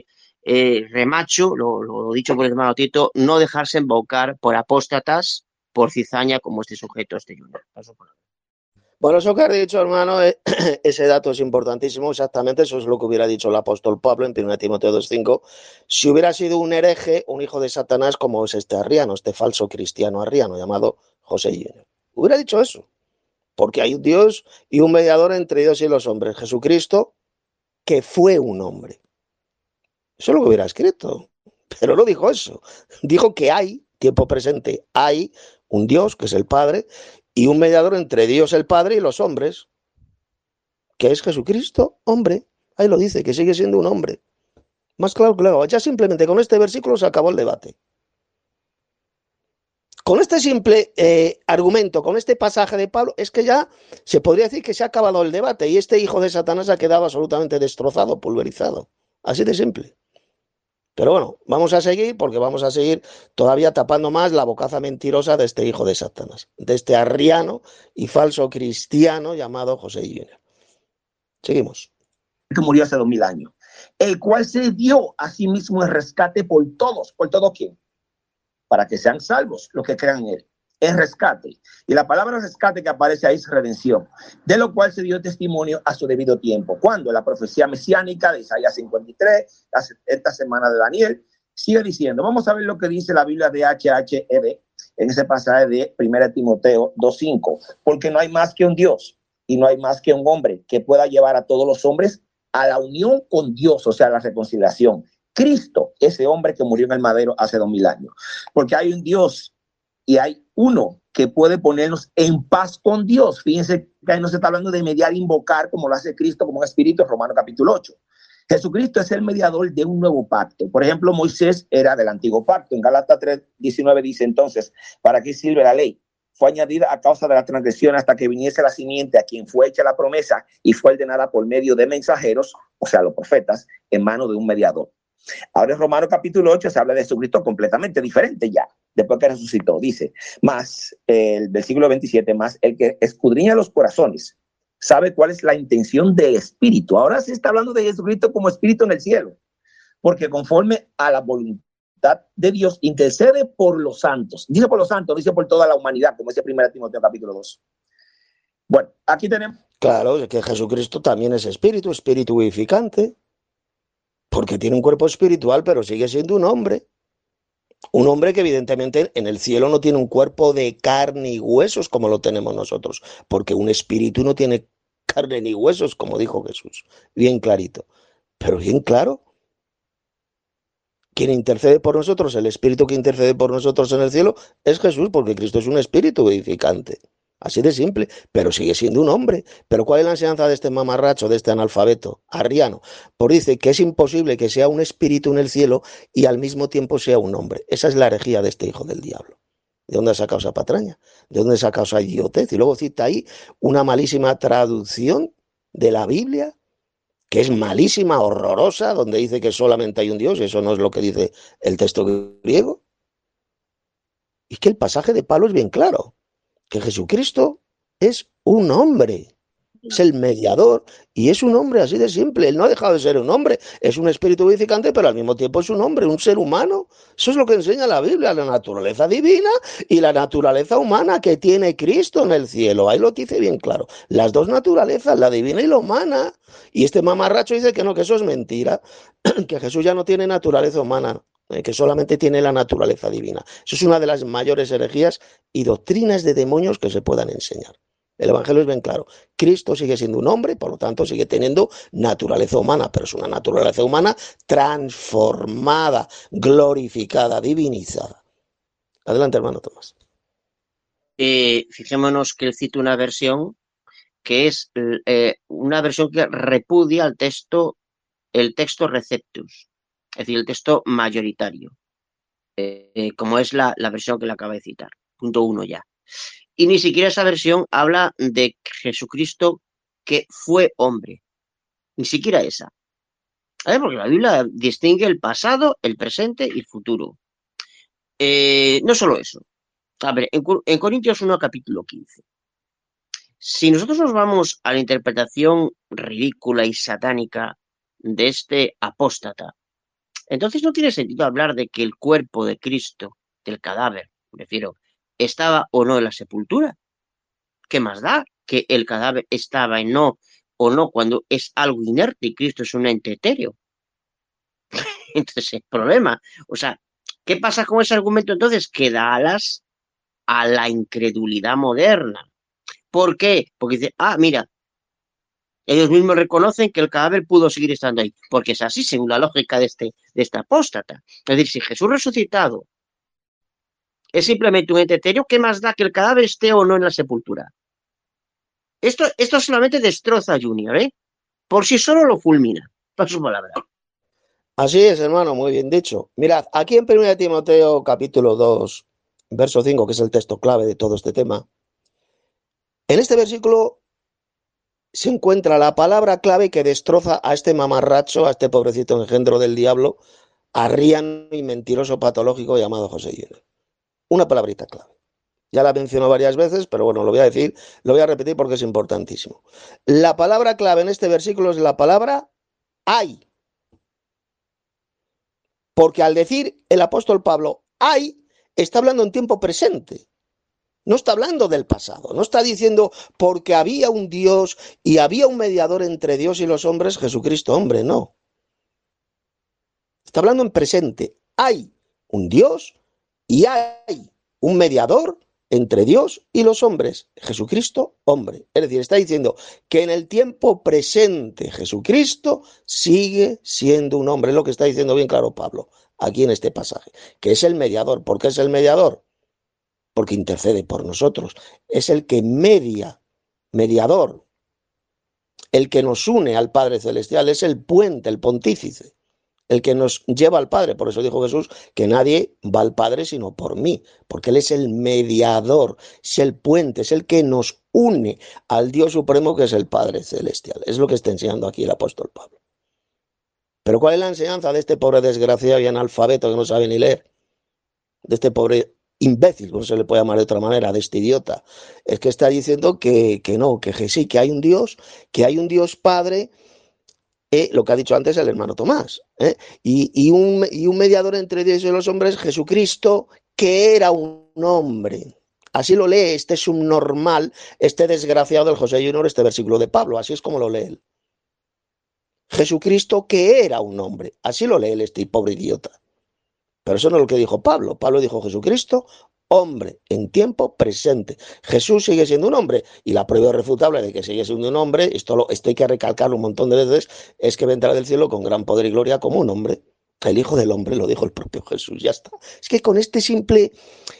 remacho, lo dicho por el hermano Tito, no dejarse embaucar por apóstatas, por cizaña como este sujeto, este Junior. Paso por ahí. Bueno, eso que has dicho, hermano, ese dato es importantísimo, exactamente eso es lo que hubiera dicho el apóstol Pablo en 1 Timoteo 2:5, si hubiera sido un hereje, un hijo de Satanás como es este arriano, este falso cristiano arriano llamado José Junior. Hubiera dicho eso, porque hay un Dios y un mediador entre Dios y los hombres, Jesucristo, que fue un hombre. Eso es lo que hubiera escrito, pero no dijo eso. Dijo que hay, tiempo presente, hay un Dios, que es el Padre, y un mediador entre Dios el Padre y los hombres, que es Jesucristo, hombre. Ahí lo dice, que sigue siendo un hombre. Más claro que luego. Ya simplemente con este versículo se acabó el debate. Con este simple argumento, con este pasaje de Pablo, es que ya se podría decir que se ha acabado el debate y este hijo de Satanás ha quedado absolutamente destrozado, pulverizado. Así de simple. Pero bueno, vamos a seguir porque vamos a seguir todavía tapando más la bocaza mentirosa de este hijo de Satanás, de este arriano y falso cristiano llamado José Junior. Seguimos. Que murió hace 2000 años, el cual se dio a sí mismo el rescate por todos. ¿Por todos quién? Para que sean salvos los que crean en él. Es rescate. Y la palabra rescate que aparece ahí es redención, de lo cual se dio testimonio a su debido tiempo. Cuando la profecía mesiánica de Isaías 53, esta semana de Daniel, sigue diciendo, vamos a ver lo que dice la Biblia de HHED en ese pasaje de 1 Timoteo 2:5, porque no hay más que un Dios y no hay más que un hombre que pueda llevar a todos los hombres a la unión con Dios, o sea, la reconciliación. Cristo, ese hombre que murió en el madero hace 2000 años, porque hay un Dios y hay uno que puede ponernos en paz con Dios. Fíjense que ahí no se está hablando de mediar, invocar como lo hace Cristo, como un espíritu, Romanos capítulo 8. Jesucristo es el mediador de un nuevo pacto. Por ejemplo, Moisés era del antiguo pacto. En Gálatas 3:19 dice entonces, ¿para qué sirve la ley? Fue añadida a causa de la transgresión hasta que viniese la simiente a quien fue hecha la promesa y fue ordenada por medio de mensajeros, o sea, los profetas, en mano de un mediador. Ahora en Romanos capítulo 8 se habla de Jesucristo completamente diferente ya, después que resucitó. Dice, más el versículo 27, más el que escudriña los corazones, sabe cuál es la intención del Espíritu. Ahora se está hablando de Jesucristo como Espíritu en el cielo, porque conforme a la voluntad de Dios intercede por los santos. Dice por los santos, dice por toda la humanidad, como dice 1 Timoteo capítulo 2. Bueno, aquí tenemos... Claro, que Jesucristo también es espíritu vivificante, porque tiene un cuerpo espiritual, pero sigue siendo un hombre. Un hombre que evidentemente en el cielo no tiene un cuerpo de carne y huesos como lo tenemos nosotros, porque un espíritu no tiene carne ni huesos, como dijo Jesús. Bien clarito. Pero bien claro. Quien intercede por nosotros, el espíritu que intercede por nosotros en el cielo, es Jesús, porque Cristo es un espíritu vivificante. Así de simple, pero sigue siendo un hombre. Pero ¿cuál es la enseñanza de este mamarracho, de este analfabeto arriano? Pues dice que es imposible que sea un espíritu en el cielo y al mismo tiempo sea un hombre. Esa es la herejía de este hijo del diablo. ¿De dónde ha sacado esa patraña? ¿De dónde ha sacado esa idiotez? Y luego cita ahí una malísima traducción de la Biblia, que es malísima, horrorosa, donde dice que solamente hay un Dios, y eso no es lo que dice el texto griego. Y que el pasaje de Pablo es bien claro, que Jesucristo es un hombre, es el mediador, y es un hombre así de simple. Él no ha dejado de ser un hombre, es un espíritu vivificante, pero al mismo tiempo es un hombre, un ser humano. Eso es lo que enseña la Biblia, la naturaleza divina y la naturaleza humana que tiene Cristo en el cielo. Ahí lo dice bien claro, las dos naturalezas, la divina y la humana. Y este mamarracho dice que no, que eso es mentira, que Jesús ya no tiene naturaleza humana, que solamente tiene la naturaleza divina. Eso es una de las mayores herejías y doctrinas de demonios que se puedan enseñar. El Evangelio es bien claro. Cristo sigue siendo un hombre, por lo tanto sigue teniendo naturaleza humana, pero es una naturaleza humana transformada, glorificada, divinizada. Adelante, hermano Tomás. Fijémonos que él cita una versión que es una versión que repudia el texto receptus, es decir, el texto mayoritario, como es la versión que le acaba de citar. Punto 1 ya. Y ni siquiera esa versión habla de Jesucristo que fue hombre. Ni siquiera esa. Porque la Biblia distingue el pasado, el presente y el futuro. No solo eso. A ver, en Corintios 1, capítulo 15. Si nosotros nos vamos a la interpretación ridícula y satánica de este apóstata, entonces no tiene sentido hablar de que el cuerpo de Cristo, del cadáver, me refiero, estaba o no en la sepultura. ¿Qué más da que el cadáver estaba o no cuando es algo inerte y Cristo es un ente etéreo? Entonces, el problema. O sea, ¿qué pasa con ese argumento entonces? Que da alas a la incredulidad moderna. ¿Por qué? Porque dice, mira, ellos mismos reconocen que el cadáver pudo seguir estando ahí, porque es así, según la lógica de este apóstata. Es decir, si Jesús resucitado es simplemente un ente etéreo, ¿qué más da que el cadáver esté o no en la sepultura? Esto solamente destroza a Junior, ¿eh? Por sí solo lo fulmina. Por su palabra. Así es, hermano, muy bien dicho. Mirad, aquí en 1 Timoteo capítulo 2, verso 5, que es el texto clave de todo este tema, en este versículo se encuentra la palabra clave que destroza a este mamarracho, a este pobrecito engendro del diablo, arriano y mentiroso patológico llamado José Junior. Una palabrita clave. Ya la menciono varias veces, pero bueno, lo voy a decir, lo voy a repetir porque es importantísimo. La palabra clave en este versículo es la palabra hay. Porque al decir el apóstol Pablo hay, está hablando en tiempo presente. No está hablando del pasado, no está diciendo porque había un Dios y había un mediador entre Dios y los hombres, Jesucristo hombre, no. Está hablando en presente. Hay un Dios y hay un mediador entre Dios y los hombres, Jesucristo hombre. Es decir, está diciendo que en el tiempo presente Jesucristo sigue siendo un hombre. Es lo que está diciendo bien claro Pablo aquí en este pasaje, que es el mediador. ¿Por qué es el mediador? Porque intercede por nosotros. Es el que mediador, el que nos une al Padre Celestial, es el puente, el pontífice, el que nos lleva al Padre. Por eso dijo Jesús que nadie va al Padre sino por mí, porque Él es el mediador, es el puente, es el que nos une al Dios Supremo que es el Padre Celestial. Es lo que está enseñando aquí el apóstol Pablo. Pero ¿cuál es la enseñanza de este pobre desgraciado y analfabeto que no sabe ni leer? De este pobre imbécil, no se le puede llamar de otra manera, de este idiota. Es que está diciendo que no, que sí, que hay un Dios Padre, lo que ha dicho antes el hermano Tomás, y un mediador entre Dios y los hombres, Jesucristo, que era un hombre. Así lo lee este subnormal, este desgraciado del José Junior, este versículo de Pablo, así es como lo lee él. Jesucristo, que era un hombre, así lo lee él, este pobre idiota. Pero eso no es lo que dijo Pablo. Pablo dijo Jesucristo, hombre, en tiempo presente. Jesús sigue siendo un hombre, y la prueba irrefutable de que sigue siendo un hombre, esto hay que recalcarlo un montón de veces, es que vendrá del cielo con gran poder y gloria como un hombre. El Hijo del Hombre, lo dijo el propio Jesús, ya está. Es que con este simple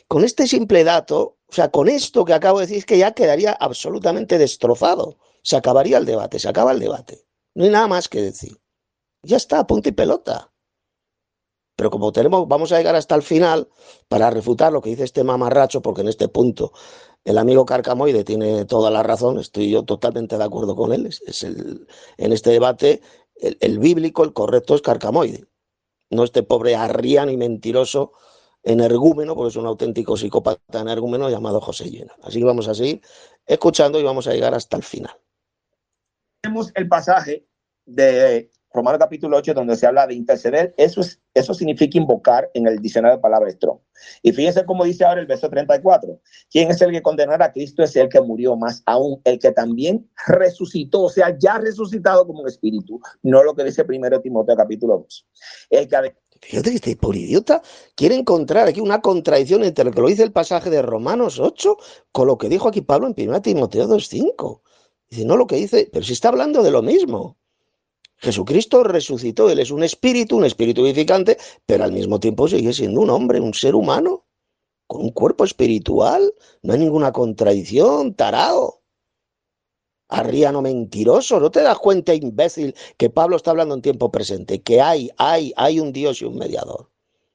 dato, o sea, con esto que acabo de decir, es que ya quedaría absolutamente destrozado. Se acabaría el debate, se acaba el debate. No hay nada más que decir. Ya está, punto y pelota. Pero como vamos a llegar hasta el final para refutar lo que dice este mamarracho, porque en este punto el amigo Carcamoide tiene toda la razón, estoy yo totalmente de acuerdo con él, en este debate el bíblico, el correcto es Carcamoide, no este pobre arriano y mentiroso energúmeno, porque es un auténtico psicópata energúmeno llamado José Junior. Así que vamos a seguir escuchando y vamos a llegar hasta el final. Tenemos el pasaje de Romanos capítulo 8, donde se habla de interceder. Eso significa invocar en el diccionario de palabras Strong. Y fíjense cómo dice ahora el verso 34. ¿Quién es el que condenará a Cristo? Es el que murió, más aún el que también resucitó, o sea, ya resucitado como un espíritu. No lo que dice 1 Timoteo capítulo 2. Fíjate que este pobre idiota quiere encontrar aquí una contradicción entre lo que lo dice el pasaje de Romanos 8 con lo que dijo aquí Pablo en 1 Timoteo 2:5. Dice, no, lo que dice, pero si está hablando de lo mismo. Jesucristo resucitó, Él es un espíritu vivificante, pero al mismo tiempo sigue siendo un hombre, un ser humano, con un cuerpo espiritual. No hay ninguna contradicción, tarao. Arriano mentiroso, ¿no te das cuenta, imbécil, que Pablo está hablando en tiempo presente, que hay un Dios y un mediador?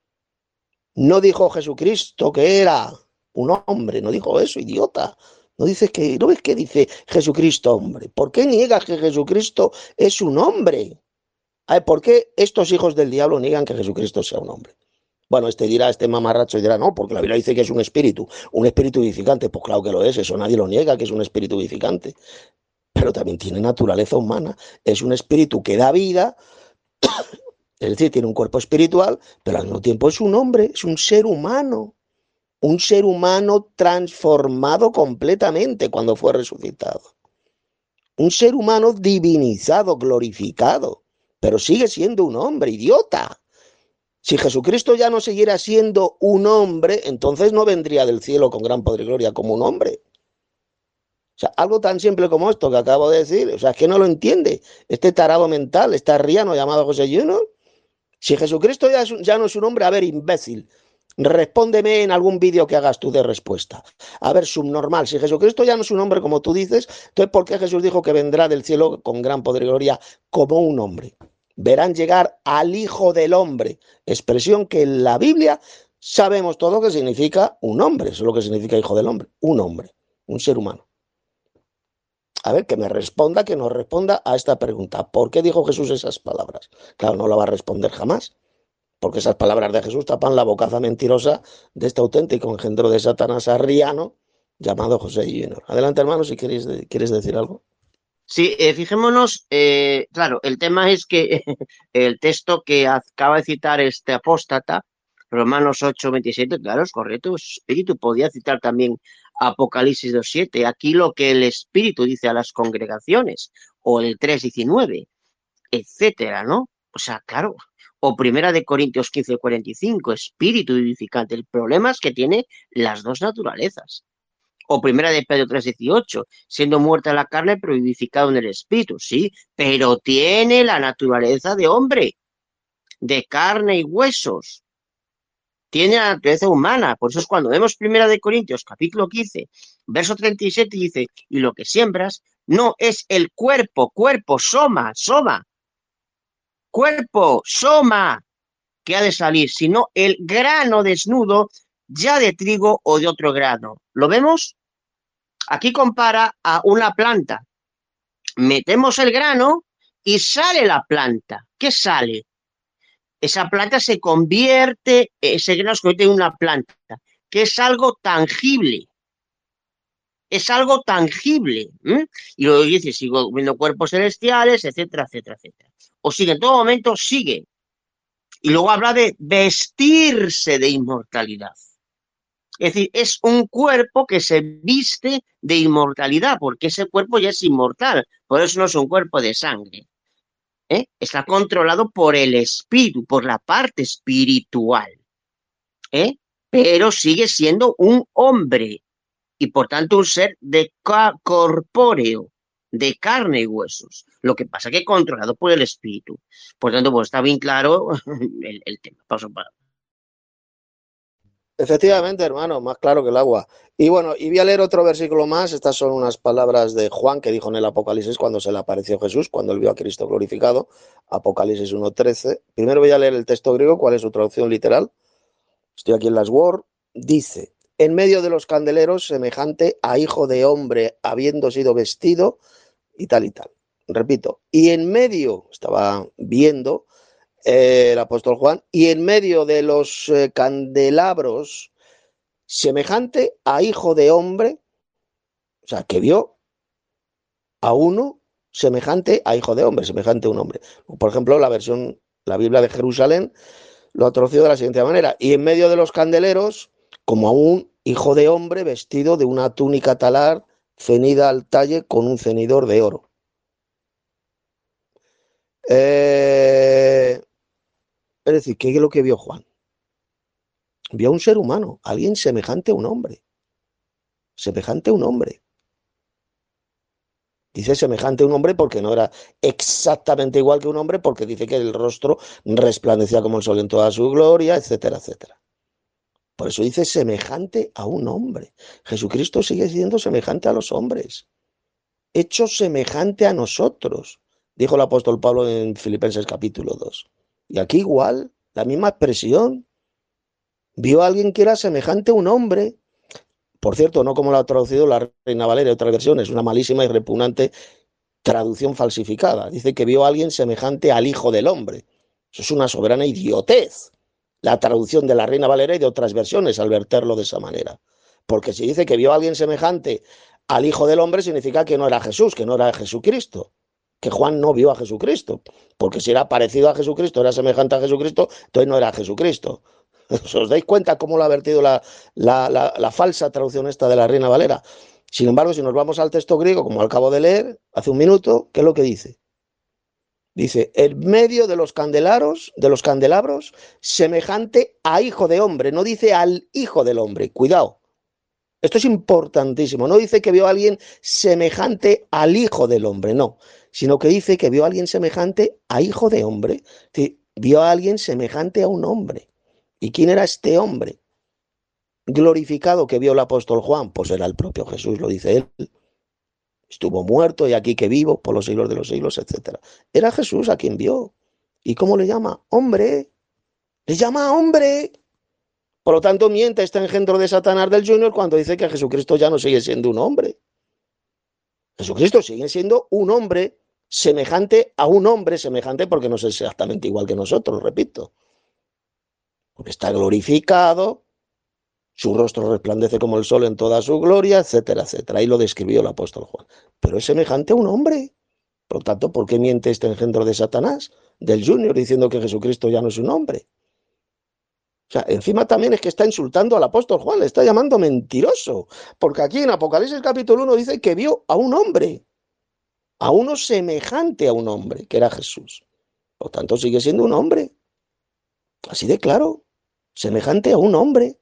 No dijo Jesucristo que era un hombre, no dijo eso, idiota. ¿No ves que dice Jesucristo hombre? ¿Por qué niegas que Jesucristo es un hombre? ¿Por qué estos hijos del diablo niegan que Jesucristo sea un hombre? Bueno, este mamarracho dirá, no, porque la Biblia dice que es un espíritu vivificante. Pues claro que lo es, eso nadie lo niega, que es un espíritu vivificante. Pero también tiene naturaleza humana. Es un espíritu que da vida, es decir, tiene un cuerpo espiritual, pero al mismo tiempo es un hombre, es un ser humano transformado completamente cuando fue resucitado. Un ser humano divinizado, glorificado, pero sigue siendo un hombre, idiota. Si Jesucristo ya no siguiera siendo un hombre, entonces no vendría del cielo con gran poder y gloria como un hombre. O sea, algo tan simple como esto que acabo de decir, o sea, es que no lo entiende. Este tarado mental, este arriano llamado José Junior. Si Jesucristo ya no es un hombre, a ver, imbécil, respóndeme en algún vídeo que hagas tú de respuesta. A ver, subnormal, si Jesucristo ya no es un hombre como tú dices, entonces ¿por qué Jesús dijo que vendrá del cielo con gran poder y gloria como un hombre? Verán llegar al Hijo del Hombre, expresión que en la Biblia sabemos todo que significa un hombre, eso es lo que significa Hijo del Hombre, un hombre, un ser humano. A ver, que nos responda a esta pregunta. ¿Por qué dijo Jesús esas palabras? Claro, no la va a responder jamás. porque esas palabras de Jesús tapan la bocaza mentirosa de este auténtico engendro de Satanás arriano llamado José Junior. Adelante, hermano, si quieres decir algo. Sí, fijémonos, claro, el tema es que el texto que acaba de citar este apóstata, Romanos 8:27, claro, es correcto, es espíritu, podía citar también Apocalipsis 2:7, aquí lo que el espíritu dice a las congregaciones, o el 3:19, etcétera, ¿no? O sea, claro, o Primera de Corintios 15:45, espíritu vivificante, el problema es que tiene las dos naturalezas. O Primera de Pedro 3:18, siendo muerta la carne, pero vivificado en el espíritu, sí, pero tiene la naturaleza de hombre, de carne y huesos, tiene la naturaleza humana. Por eso es cuando vemos Primera de Corintios, capítulo 15, verso 37, dice, y lo que siembras no es el cuerpo, soma, que ha de salir, sino el grano desnudo, ya de trigo o de otro grano. ¿Lo vemos? Aquí compara a una planta. Metemos el grano y sale la planta. ¿Qué sale? Esa planta se convierte, ese grano se convierte en una planta, que es algo tangible. Es algo tangible. Y luego dice, sigo viendo cuerpos celestiales, etcétera, etcétera, etcétera. O sigue, en todo momento sigue. Y luego habla de vestirse de inmortalidad. Es decir, es un cuerpo que se viste de inmortalidad, porque ese cuerpo ya es inmortal, por eso no es un cuerpo de sangre. Está controlado por el espíritu, por la parte espiritual, pero sigue siendo un hombre y por tanto un ser de corpóreo, de carne y huesos. Lo que pasa que controlado por el espíritu. Por tanto, pues está bien claro el tema. Paso para. Efectivamente, hermano, más claro que el agua. Y bueno, y voy a leer otro versículo más. Estas son unas palabras de Juan que dijo en el Apocalipsis cuando se le apareció Jesús, cuando él vio a Cristo glorificado. Apocalipsis 1:13. Primero voy a leer el texto griego, cuál es su traducción literal. Estoy aquí en las Word. Dice, en medio de los candeleros, semejante a hijo de hombre, habiendo sido vestido, y tal y tal. Repito, y en medio, estaba viendo el apóstol Juan, y en medio de los candelabros, semejante a hijo de hombre, o sea, que vio a uno semejante a hijo de hombre, semejante a un hombre. Por ejemplo, la Biblia de Jerusalén, lo ha traducido de la siguiente manera, y en medio de los candeleros, como a un hijo de hombre vestido de una túnica talar ceñida al talle con un ceñidor de oro. Es decir, ¿qué es lo que vio Juan? Vio a un ser humano, alguien semejante a un hombre. Semejante a un hombre. Dice semejante a un hombre porque no era exactamente igual que un hombre, porque dice que el rostro resplandecía como el sol en toda su gloria, etcétera, etcétera. Por eso dice semejante a un hombre. Jesucristo sigue siendo semejante a los hombres. Hecho semejante a nosotros, dijo el apóstol Pablo en Filipenses capítulo 2. Y aquí igual, la misma expresión. Vio a alguien que era semejante a un hombre. Por cierto, no como lo ha traducido la Reina Valera y otras versiones, una malísima y repugnante traducción falsificada. Dice que vio a alguien semejante al Hijo del Hombre. Eso es una soberana idiotez. La traducción de la Reina Valera y de otras versiones al verterlo de esa manera. Porque si dice que vio a alguien semejante al Hijo del Hombre, significa que no era Jesús, que no era Jesucristo. Que Juan no vio a Jesucristo. Porque si era parecido a Jesucristo, era semejante a Jesucristo, entonces no era Jesucristo. ¿Os dais cuenta cómo lo ha vertido la falsa traducción esta de la Reina Valera? Sin embargo, si nos vamos al texto griego, como acabo de leer hace un minuto, ¿qué es lo que dice? Dice, en medio de los candelabros, semejante a hijo de hombre. No dice al hijo del hombre. Cuidado. Esto es importantísimo. No dice que vio a alguien semejante al hijo del hombre, no. Sino que dice que vio a alguien semejante a hijo de hombre. Sí, vio a alguien semejante a un hombre. ¿Y quién era este hombre glorificado que vio el apóstol Juan? Pues era el propio Jesús, lo dice él. Estuvo muerto y aquí que vivo por los siglos de los siglos, etc. Era Jesús a quien vio. ¿Y cómo le llama? Hombre. Le llama hombre. Por lo tanto, miente este engendro de Satanás del Junior cuando dice que Jesucristo ya no sigue siendo un hombre. Jesucristo sigue siendo un hombre semejante a un hombre, semejante porque no es exactamente igual que nosotros, repito. porque está glorificado, su rostro resplandece como el sol en toda su gloria, etcétera, etcétera. Ahí lo describió el apóstol Juan. Pero es semejante a un hombre. Por lo tanto, ¿por qué miente este engendro de Satanás, del Junior, diciendo que Jesucristo ya no es un hombre? O sea, encima también es que está insultando al apóstol Juan, le está llamando mentiroso, porque aquí en Apocalipsis capítulo 1 dice que vio a un hombre, a uno semejante a un hombre, que era Jesús. Por lo tanto, sigue siendo un hombre, así de claro, semejante a un hombre.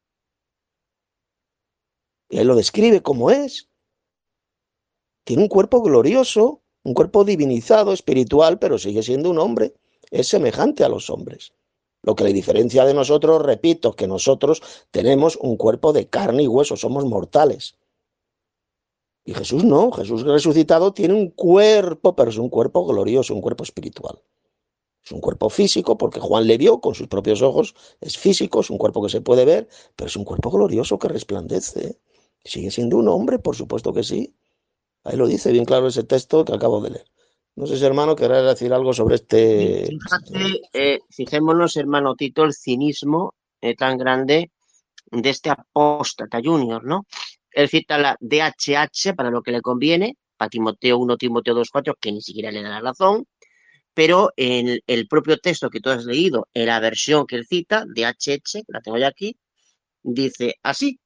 Y él lo describe como es. Tiene un cuerpo glorioso, un cuerpo divinizado, espiritual, pero sigue siendo un hombre. Es semejante a los hombres. Lo que le diferencia de nosotros, repito, que nosotros tenemos un cuerpo de carne y hueso, somos mortales. Y Jesús no, Jesús resucitado tiene un cuerpo, pero es un cuerpo glorioso, un cuerpo espiritual. Es un cuerpo físico, porque Juan le vio con sus propios ojos, es físico, es un cuerpo que se puede ver, pero es un cuerpo glorioso que resplandece. Sigue siendo un hombre, por supuesto que sí. Ahí lo dice bien claro ese texto que acabo de leer. No sé si, hermano, querrás decir algo sobre este... Fíjate, fijémonos, hermano Tito, el cinismo tan grande de este apóstata Junior, ¿no? Él cita la DHH para lo que le conviene, para Timoteo 1, Timoteo 2:4, que ni siquiera le da la razón, pero en el propio texto que tú has leído, en la versión que él cita, DHH, que la tengo ya aquí, dice así,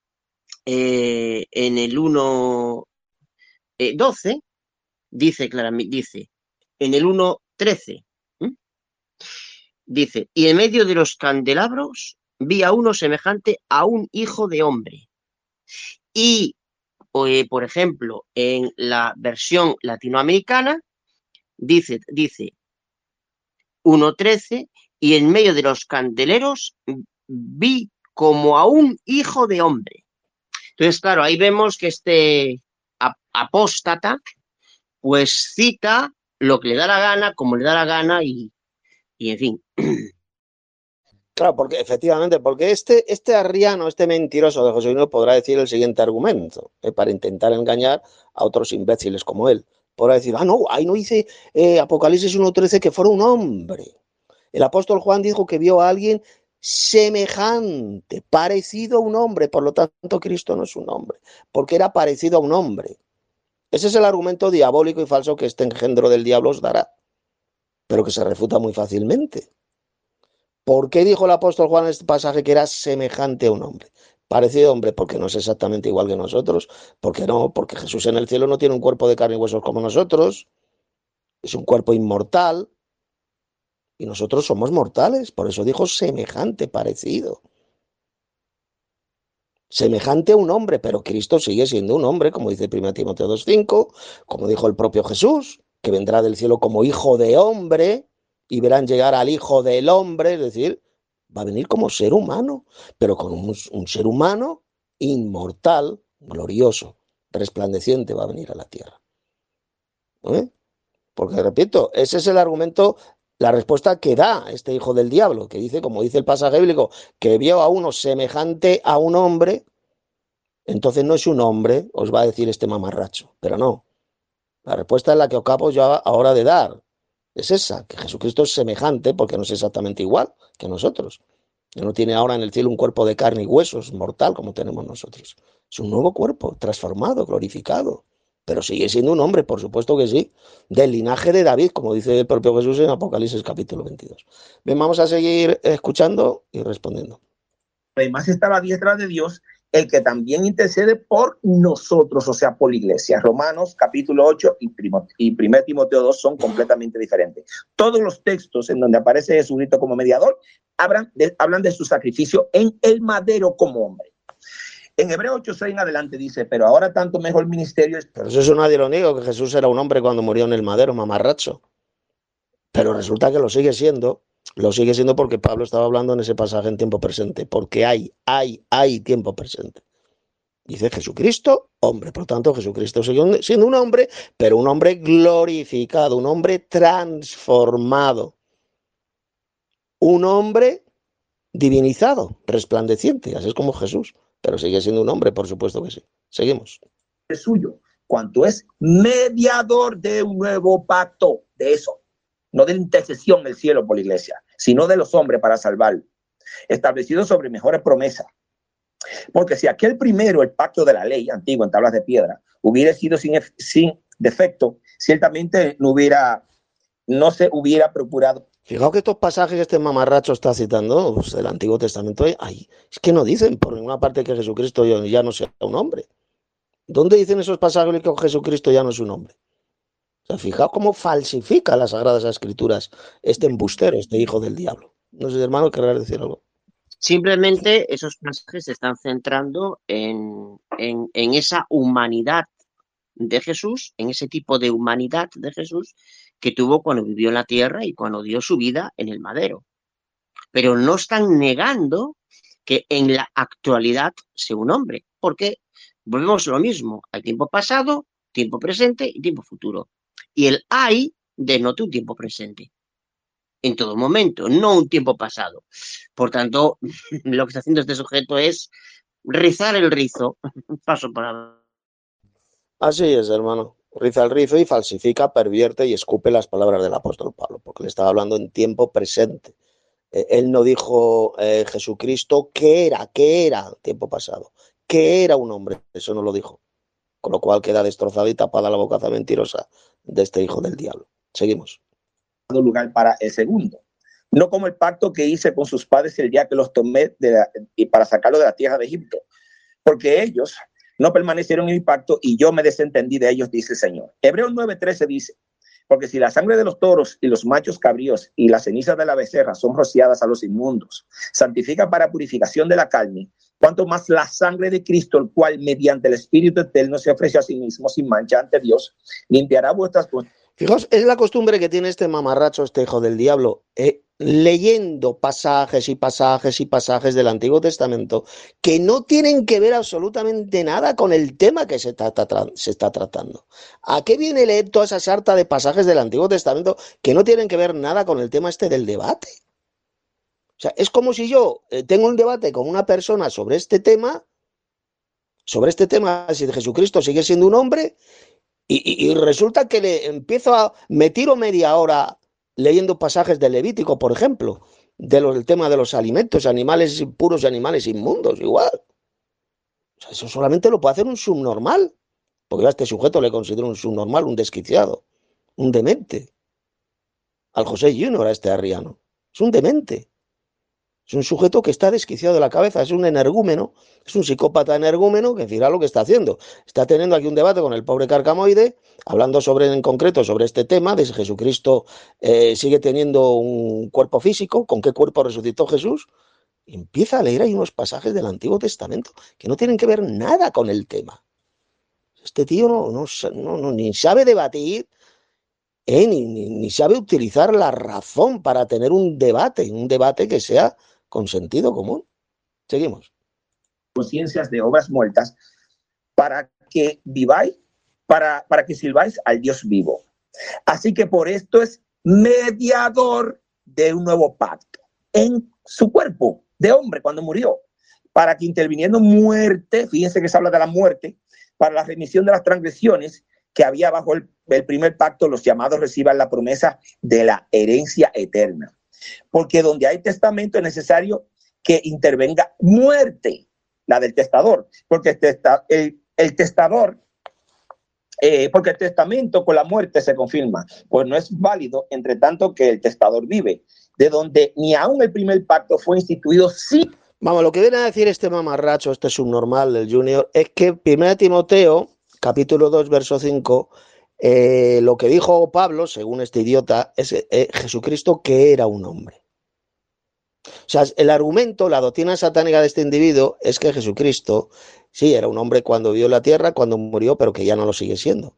en el 1:12, dice claramente, dice, en el 1:13, dice, y en medio de los candelabros vi a uno semejante a un hijo de hombre. Y, por ejemplo, en la versión latinoamericana, dice 1:13, y en medio de los candeleros vi como a un hijo de hombre. Entonces, claro, ahí vemos que este apóstata, pues cita lo que le da la gana, como le da la gana, y en fin. Claro, porque efectivamente, porque este arriano, este mentiroso de José Luis podrá decir el siguiente argumento, para intentar engañar a otros imbéciles como él. Podrá decir, no, ahí no dice Apocalipsis 1:13 que fuera un hombre. El apóstol Juan dijo que vio a alguien semejante, parecido a un hombre, por lo tanto Cristo no es un hombre, porque era parecido a un hombre. Ese es el argumento diabólico y falso que este engendro del diablo os dará, pero que se refuta muy fácilmente. ¿Por qué dijo el apóstol Juan en este pasaje que era semejante a un hombre? Parecido a hombre, porque no es exactamente igual que nosotros. ¿Por qué no? Porque Jesús en el cielo no tiene un cuerpo de carne y huesos como nosotros. Es un cuerpo inmortal. Y nosotros somos mortales. Por eso dijo semejante, parecido. Semejante a un hombre, pero Cristo sigue siendo un hombre, como dice 1 Timoteo 2:5, como dijo el propio Jesús, que vendrá del cielo como hijo de hombre, y verán llegar al Hijo del Hombre, es decir, va a venir como ser humano, pero con un ser humano inmortal, glorioso, resplandeciente, va a venir a la tierra. ¿Eh? Porque, repito, ese es el argumento, la respuesta que da este hijo del diablo, que dice, como dice el pasaje bíblico, que vio a uno semejante a un hombre, entonces no es un hombre, os va a decir este mamarracho, pero no. La respuesta es la que acabo yo ahora de dar. Es esa, que Jesucristo es semejante, porque no es exactamente igual que nosotros. Él no tiene ahora en el cielo un cuerpo de carne y huesos, mortal, como tenemos nosotros. Es un nuevo cuerpo, transformado, glorificado. Pero sigue siendo un hombre, por supuesto que sí, del linaje de David, como dice el propio Jesús en Apocalipsis capítulo 22. Bien, vamos a seguir escuchando y respondiendo. Además está a la diestra de Dios, el que también intercede por nosotros, o sea, por la iglesia. Romanos capítulo 8 y 1 Timoteo 2 son completamente diferentes. Todos los textos en donde aparece Jesucristo como mediador hablan de su sacrificio en el madero como hombre. En Hebreos 8:6 en adelante dice, pero ahora tanto mejor ministerio. Pero eso nadie lo niega, que Jesús era un hombre cuando murió en el madero, mamarracho. Pero resulta que lo sigue siendo porque Pablo estaba hablando en ese pasaje en tiempo presente, porque hay tiempo presente. Dice Jesucristo, hombre, por lo tanto Jesucristo sigue siendo un hombre, pero un hombre glorificado, un hombre transformado, un hombre divinizado, resplandeciente, así es como Jesús, pero sigue siendo un hombre, por supuesto que sí. Seguimos. Es suyo, cuanto es mediador de un nuevo pacto, de eso, no de la intercesión del cielo por la iglesia, sino de los hombres para salvar. establecido sobre mejores promesas. Porque si aquel primero, el pacto de la ley antigua en tablas de piedra, hubiera sido sin defecto, ciertamente no se hubiera procurado. Fijaos que estos pasajes que este mamarracho está citando pues, del Antiguo Testamento, ay, es que no dicen por ninguna parte que Jesucristo ya no sea un hombre. ¿Dónde dicen esos pasajes que Jesucristo ya no es un hombre? O sea, fijaos cómo falsifica las Sagradas Escrituras este embustero, este hijo del diablo. No sé, hermano, ¿querrás decir algo? Simplemente esos pasajes se están centrando en esa humanidad de Jesús, en ese tipo de humanidad de Jesús que tuvo cuando vivió en la tierra y cuando dio su vida en el madero. Pero no están negando que en la actualidad sea un hombre, porque volvemos a lo mismo, hay tiempo pasado, tiempo presente y tiempo futuro. Y el hay denota un tiempo presente, en todo momento, no un tiempo pasado. Por tanto, lo que está haciendo este sujeto es rizar el rizo, paso para... Así es, hermano. Riza el rizo y falsifica, pervierte y escupe las palabras del apóstol Pablo, porque le estaba hablando en tiempo presente. Él no dijo Jesucristo qué era tiempo pasado, que era un hombre, eso no lo dijo. Con lo cual queda destrozada y tapada la bocaza mentirosa de este hijo del diablo. Seguimos. Lugar para el segundo. No como el pacto que hice con sus padres el día que los tomé y para sacarlos de la tierra de Egipto, porque ellos no permanecieron en mi pacto y yo me desentendí de ellos, dice el Señor. Hebreos 9:13 dice, porque si la sangre de los toros y los machos cabríos y las cenizas de la becerra son rociadas a los inmundos, santifica para purificación de la carne, cuanto más la sangre de Cristo, el cual mediante el Espíritu eterno se ofrece a sí mismo sin mancha ante Dios, limpiará vuestras cosas. Fijaos, es la costumbre que tiene este mamarracho, este hijo del diablo, leyendo pasajes y pasajes y pasajes del Antiguo Testamento que no tienen que ver absolutamente nada con el tema que se está tratando. ¿A qué viene leer toda esa sarta de pasajes del Antiguo Testamento que no tienen que ver nada con el tema este del debate? O sea, es como si yo tengo un debate con una persona sobre este tema, si Jesucristo sigue siendo un hombre, y resulta que me tiro media hora leyendo pasajes de Levítico, por ejemplo, del tema de los alimentos, animales puros y animales inmundos, igual. O sea, eso solamente lo puede hacer un subnormal, porque yo a este sujeto le considero un subnormal, un desquiciado, un demente. Al José Junior, a este arriano. Es un demente. Es un sujeto que está desquiciado de la cabeza, es un energúmeno, es un psicópata energúmeno que dirá lo que está haciendo. Está teniendo aquí un debate con el pobre Carcamoide, hablando en concreto sobre este tema de si Jesucristo sigue teniendo un cuerpo físico, con qué cuerpo resucitó Jesús. Y empieza a leer ahí unos pasajes del Antiguo Testamento que no tienen que ver nada con el tema. Este tío ni sabe debatir, ni sabe utilizar la razón para tener un debate que sea con sentido común. Seguimos. Conciencias de obras muertas para que viváis, para que sirváis al Dios vivo. Así que por esto es mediador de un nuevo pacto en su cuerpo de hombre cuando murió, para que interviniendo muerte, fíjense que se habla de la muerte, para la remisión de las transgresiones que había bajo el primer pacto, los llamados reciban la promesa de la herencia eterna. Porque donde hay testamento es necesario que intervenga muerte, la del testador, porque el testador, porque el testamento con la muerte se confirma, pues no es válido entre tanto que el testador vive, de donde ni aún el primer pacto fue instituido. Sí. Vamos, lo que viene a decir este mamarracho, este subnormal del Junior, es que 1 Timoteo, capítulo 2, verso 5, lo que dijo Pablo, según este idiota, es Jesucristo que era un hombre. O sea, el argumento, la doctrina satánica de este individuo es que Jesucristo, sí, era un hombre cuando vio la tierra, cuando murió, pero que ya no lo sigue siendo.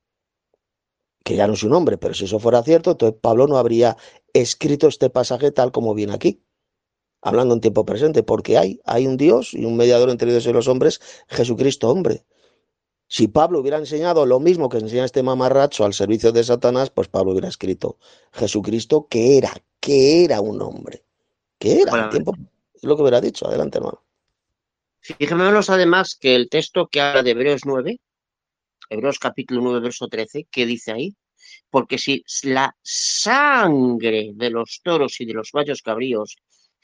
Que ya no es un hombre, pero si eso fuera cierto, entonces Pablo no habría escrito este pasaje tal como viene aquí, hablando en tiempo presente, porque hay un Dios y un mediador entre Dios y los hombres, Jesucristo hombre. Si Pablo hubiera enseñado lo mismo que enseña este mamarracho al servicio de Satanás, pues Pablo hubiera escrito Jesucristo que era un hombre. ¿Qué era? Bueno, El tiempo es lo que hubiera dicho. Adelante, hermano. fijémonos además que el texto que habla de Hebreos 9, Hebreos capítulo 9, verso 13, ¿qué dice ahí? Porque si la sangre de los toros y de los machos cabríos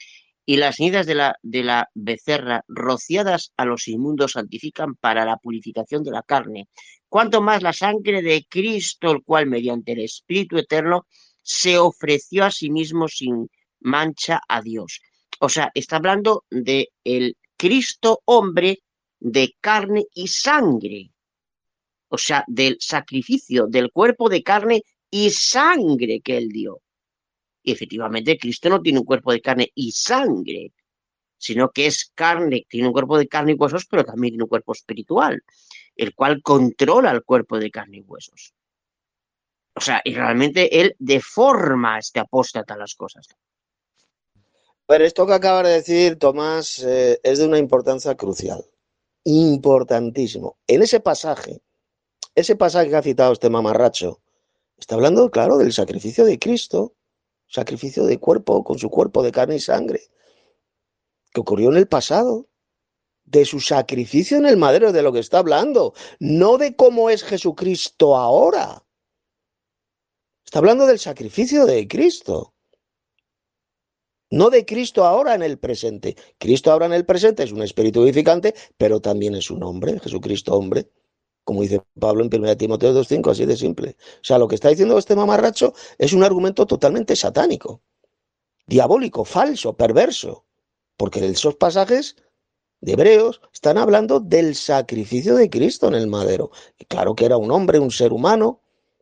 y las cenizas de la becerra rociadas a los inmundos santifican para la purificación de la carne. Cuanto más la sangre de Cristo, el cual mediante el Espíritu Eterno se ofreció a sí mismo sin mancha a Dios. O sea, está hablando de el Cristo hombre de carne y sangre. O sea, del sacrificio del cuerpo de carne y sangre que él dio. Y efectivamente, Cristo no tiene un cuerpo de carne y sangre, sino que es carne, tiene un cuerpo de carne y huesos, pero también tiene un cuerpo espiritual, el cual controla el cuerpo de carne y huesos. O sea, y realmente él deforma a este apóstata las cosas. Pero esto que acabas de decir, Tomás, es de una importancia crucial, importantísimo. En ese pasaje que ha citado este mamarracho, está hablando, claro, del sacrificio de Cristo, sacrificio de cuerpo, con su cuerpo de carne y sangre, que ocurrió en el pasado, de su sacrificio en el madero, de lo que está hablando, no de cómo es Jesucristo ahora. Está hablando del sacrificio de Cristo, no de Cristo ahora en el presente. Cristo ahora en el presente es un espíritu vivificante, pero también es un hombre, Jesucristo hombre, como dice Pablo en 1 Timoteo 2:5, así de simple. O sea, lo que está diciendo este mamarracho es un argumento totalmente satánico, diabólico, falso, perverso, porque esos pasajes de Hebreos están hablando del sacrificio de Cristo en el madero. Y claro que era un hombre, un ser humano,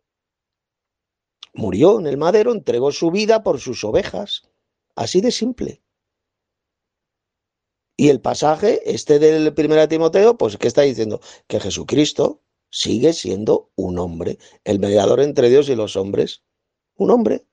murió en el madero, entregó su vida por sus ovejas, así de simple. Y el pasaje, este del 1 Timoteo, pues ¿qué está diciendo? Que Jesucristo sigue siendo un hombre, el mediador entre Dios y los hombres, un hombre,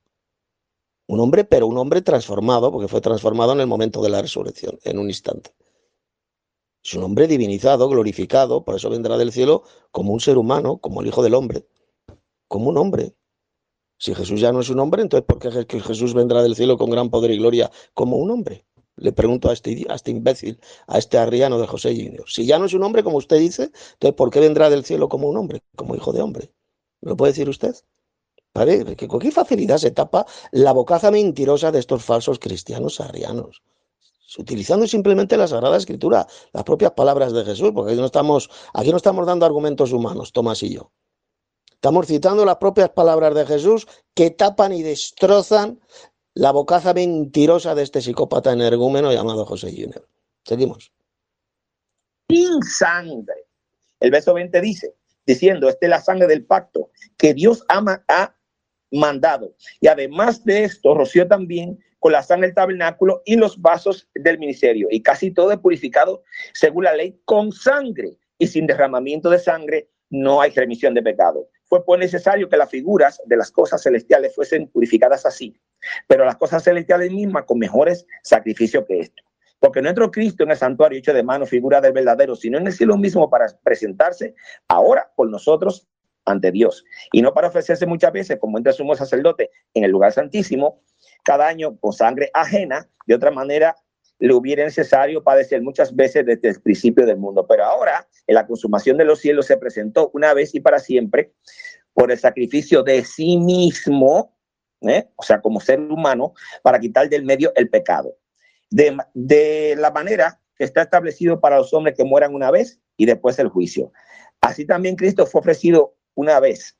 pero un hombre transformado, porque fue transformado en el momento de la resurrección, en un instante. Es un hombre divinizado, glorificado, por eso vendrá del cielo como un ser humano, como el Hijo del Hombre, como un hombre. Si Jesús ya no es un hombre, entonces ¿por qué Jesús vendrá del cielo con gran poder y gloria como un hombre? Le pregunto a este imbécil, a este arriano de José Junior. Si ya no es un hombre, como usted dice, entonces ¿por qué vendrá del cielo como un hombre, como hijo de hombre? ¿Me lo puede decir usted? ¿Vale? Que con qué facilidad se tapa la bocaza mentirosa de estos falsos cristianos arrianos, utilizando simplemente la Sagrada Escritura, las propias palabras de Jesús, porque aquí no estamos dando argumentos humanos, Tomás y yo. Estamos citando las propias palabras de Jesús que tapan y destrozan la bocaza mentirosa de este psicópata energúmeno llamado José Junior. Seguimos. Sin sangre. El verso 20 dice, diciendo, esta es la sangre del pacto que Dios ha mandado. Y además de esto, roció también con la sangre del tabernáculo y los vasos del ministerio. Y casi todo es purificado según la ley con sangre. Y sin derramamiento de sangre no hay remisión de pecado. Fue pues necesario que las figuras de las cosas celestiales fuesen purificadas así, pero las cosas celestiales mismas con mejores sacrificios que esto. Porque nuestro Cristo en el santuario hecho de mano figura del verdadero, sino en el cielo mismo para presentarse ahora por nosotros ante Dios. Y no para ofrecerse muchas veces como entre sumo sacerdote en el lugar santísimo, cada año con sangre ajena, de otra manera le hubiera necesario padecer muchas veces desde el principio del mundo. Pero ahora, en la consumación de los cielos, se presentó una vez y para siempre por el sacrificio de sí mismo, o sea, como ser humano, para quitar del medio el pecado. De la manera que está establecido para los hombres que mueran una vez y después el juicio. Así también Cristo fue ofrecido una vez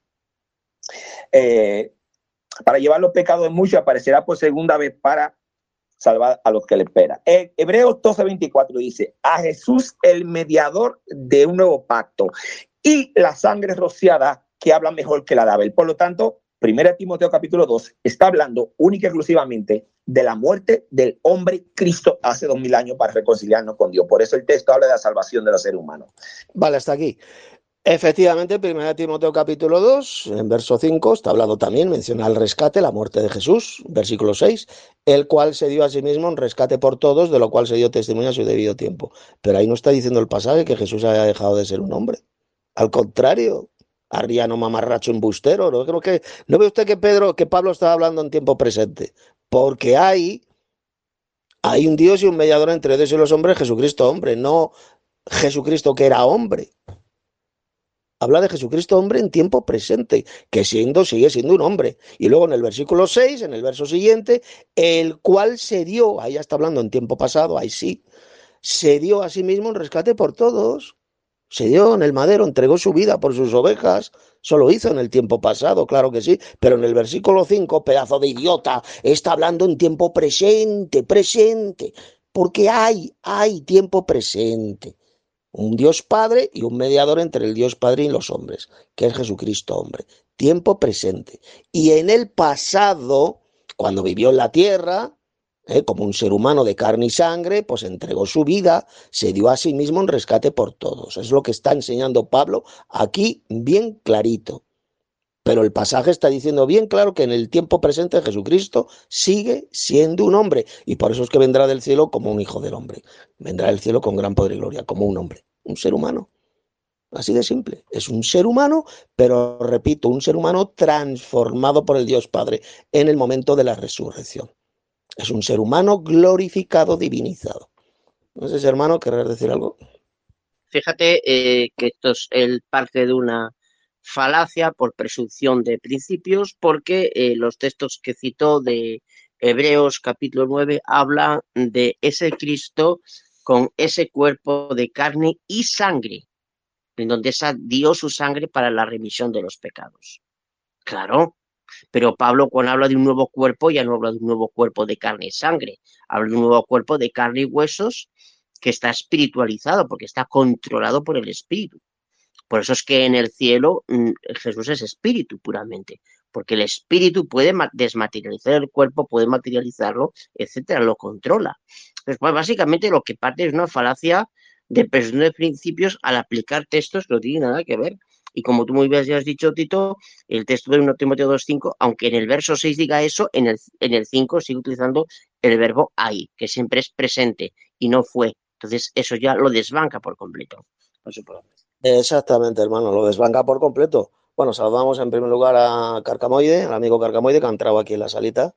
para llevar los pecados de muchos, aparecerá por segunda vez para salvar a los que le esperan. Hebreos 12:24 dice, a Jesús el mediador de un nuevo pacto y la sangre rociada que habla mejor que la de Abel. Por lo tanto, 1 Timoteo capítulo 2 está hablando única y exclusivamente de la muerte del hombre Cristo hace 2000 años para reconciliarnos con Dios. Por eso el texto habla de la salvación de los seres humanos. Vale, hasta aquí. Efectivamente, 1 Timoteo capítulo 2, en verso 5, está hablando también, menciona el rescate, la muerte de Jesús, versículo 6, el cual se dio a sí mismo un rescate por todos, de lo cual se dio testimonio a su debido tiempo. Pero ahí no está diciendo el pasaje que Jesús haya dejado de ser un hombre. Al contrario, arriano, mamarracho, embustero. ¿No ve usted que Pablo estaba hablando en tiempo presente? Porque hay un Dios y un mediador entre Dios y los hombres, Jesucristo hombre, no Jesucristo que era hombre. habla de Jesucristo hombre en tiempo presente, que sigue siendo un hombre. Y luego en el versículo 6, en el verso siguiente, el cual se dio, ahí ya está hablando en tiempo pasado, ahí sí, se dio a sí mismo en rescate por todos. Se dio en el madero, entregó su vida por sus ovejas. Eso lo hizo en el tiempo pasado, claro que sí. Pero en el versículo 5, pedazo de idiota, está hablando en tiempo presente, presente. Porque hay tiempo presente. Un Dios Padre y un mediador entre el Dios Padre y los hombres, que es Jesucristo hombre. Tiempo presente. Y en el pasado, cuando vivió en la tierra, como un ser humano de carne y sangre, pues entregó su vida, se dio a sí mismo en rescate por todos. Es lo que está enseñando Pablo aquí bien clarito. Pero el pasaje está diciendo bien claro que en el tiempo presente Jesucristo sigue siendo un hombre. Y por eso es que vendrá del cielo como un hijo del hombre. Vendrá del cielo con gran poder y gloria, como un hombre, un ser humano. Así de simple. Es un ser humano, pero repito, un ser humano transformado por el Dios Padre en el momento de la resurrección. Es un ser humano glorificado, divinizado. No sé si, hermano, querrás decir algo. Fíjate que esto es el parte de una falacia por presunción de principios, porque los textos que citó de Hebreos capítulo 9 hablan de ese Cristo con ese cuerpo de carne y sangre, en donde dio su sangre para la remisión de los pecados. Claro, pero Pablo cuando habla de un nuevo cuerpo ya no habla de un nuevo cuerpo de carne y sangre, habla de un nuevo cuerpo de carne y huesos que está espiritualizado porque está controlado por el espíritu. Por eso es que en el cielo Jesús es espíritu puramente, porque el espíritu puede desmaterializar el cuerpo, puede materializarlo, etcétera, lo controla. Entonces, pues, básicamente lo que parte es una falacia de presunción de principios al aplicar textos que no tienen nada que ver. Y como tú muy bien ya has dicho, Tito, el texto de 1 Timoteo 2.5, aunque en el verso 6 diga eso, en el 5 sigue utilizando el verbo hay, que siempre es presente y no fue. Entonces eso ya lo desbanca por completo. No se puede. Exactamente, hermano, lo desbanca por completo. Bueno, saludamos en primer lugar a Carcamoide, al amigo Carcamoide, que ha entrado aquí en la salita.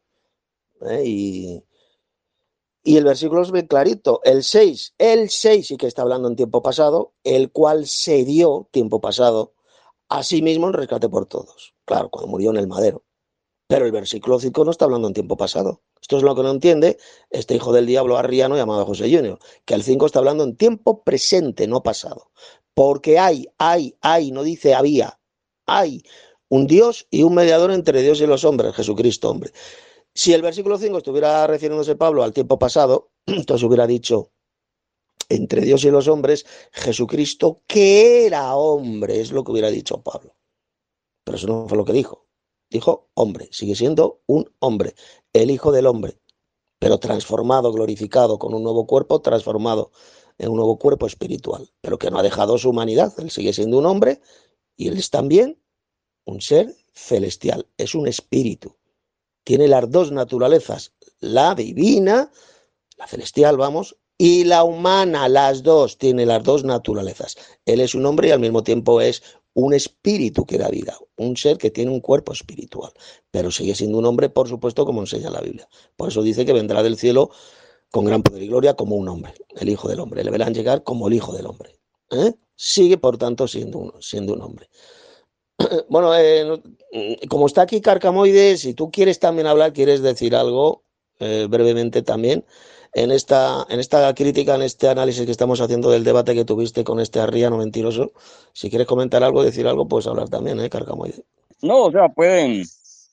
Y el versículo es bien clarito. El 6 sí que está hablando en tiempo pasado, el cual se dio, tiempo pasado, a sí mismo en rescate por todos. Claro, cuando murió en el madero. Pero el versículo 5 no está hablando en tiempo pasado. Esto es lo que no entiende este hijo del diablo arriano llamado José Junior, que el 5 está hablando en tiempo presente, no pasado. Porque hay, no dice había, hay un Dios y un mediador entre Dios y los hombres, Jesucristo, hombre. Si el versículo 5 estuviera refiriéndose Pablo al tiempo pasado, entonces hubiera dicho entre Dios y los hombres, Jesucristo que era hombre, es lo que hubiera dicho Pablo. Pero eso no fue lo que dijo. Dijo hombre, sigue siendo un hombre, el hijo del hombre, pero transformado, glorificado, con un nuevo cuerpo, transformado en un nuevo cuerpo espiritual, pero que no ha dejado su humanidad. Él sigue siendo un hombre y él es también un ser celestial, es un espíritu. Tiene las dos naturalezas, la divina, la celestial, vamos, y la humana, las dos, tiene las dos naturalezas. Él es un hombre y al mismo tiempo es un espíritu que da vida, un ser que tiene un cuerpo espiritual, pero sigue siendo un hombre, por supuesto, como enseña la Biblia. Por eso dice que vendrá del cielo con gran poder y gloria como un hombre, el hijo del hombre. Le verán llegar como el hijo del hombre. Sigue, por tanto, siendo un hombre. Bueno, como está aquí Carcamoide, si tú quieres también hablar, quieres decir algo brevemente también en esta crítica, en este análisis que estamos haciendo del debate que tuviste con este arriano mentiroso, si quieres comentar algo, decir algo, puedes hablar también, Carcamoide. No, o sea, pueden,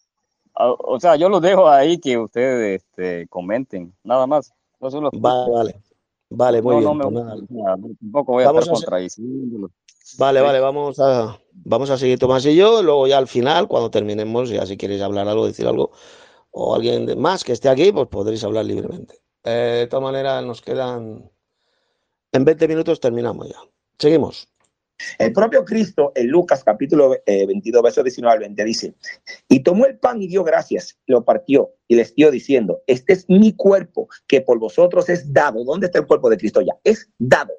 o sea, yo los dejo ahí que ustedes comenten, nada más. Yo solo escucho. Vale, muy No, bien. me Pues gusta, nada. tampoco voy a estar contradiciéndolo. Vale, Sí. vamos a seguir Tomás y yo, luego ya al final, cuando terminemos, ya si queréis hablar algo, decir algo, o alguien más que esté aquí, pues podréis hablar libremente. De todas maneras, nos quedan... En 20 minutos terminamos ya. Seguimos. El propio Cristo, en Lucas capítulo 22, versos 19 al 20, dice, y tomó el pan y dio gracias, lo partió y les dio diciendo, este es mi cuerpo que por vosotros es dado. ¿Dónde está el cuerpo de Cristo ya? Es dado.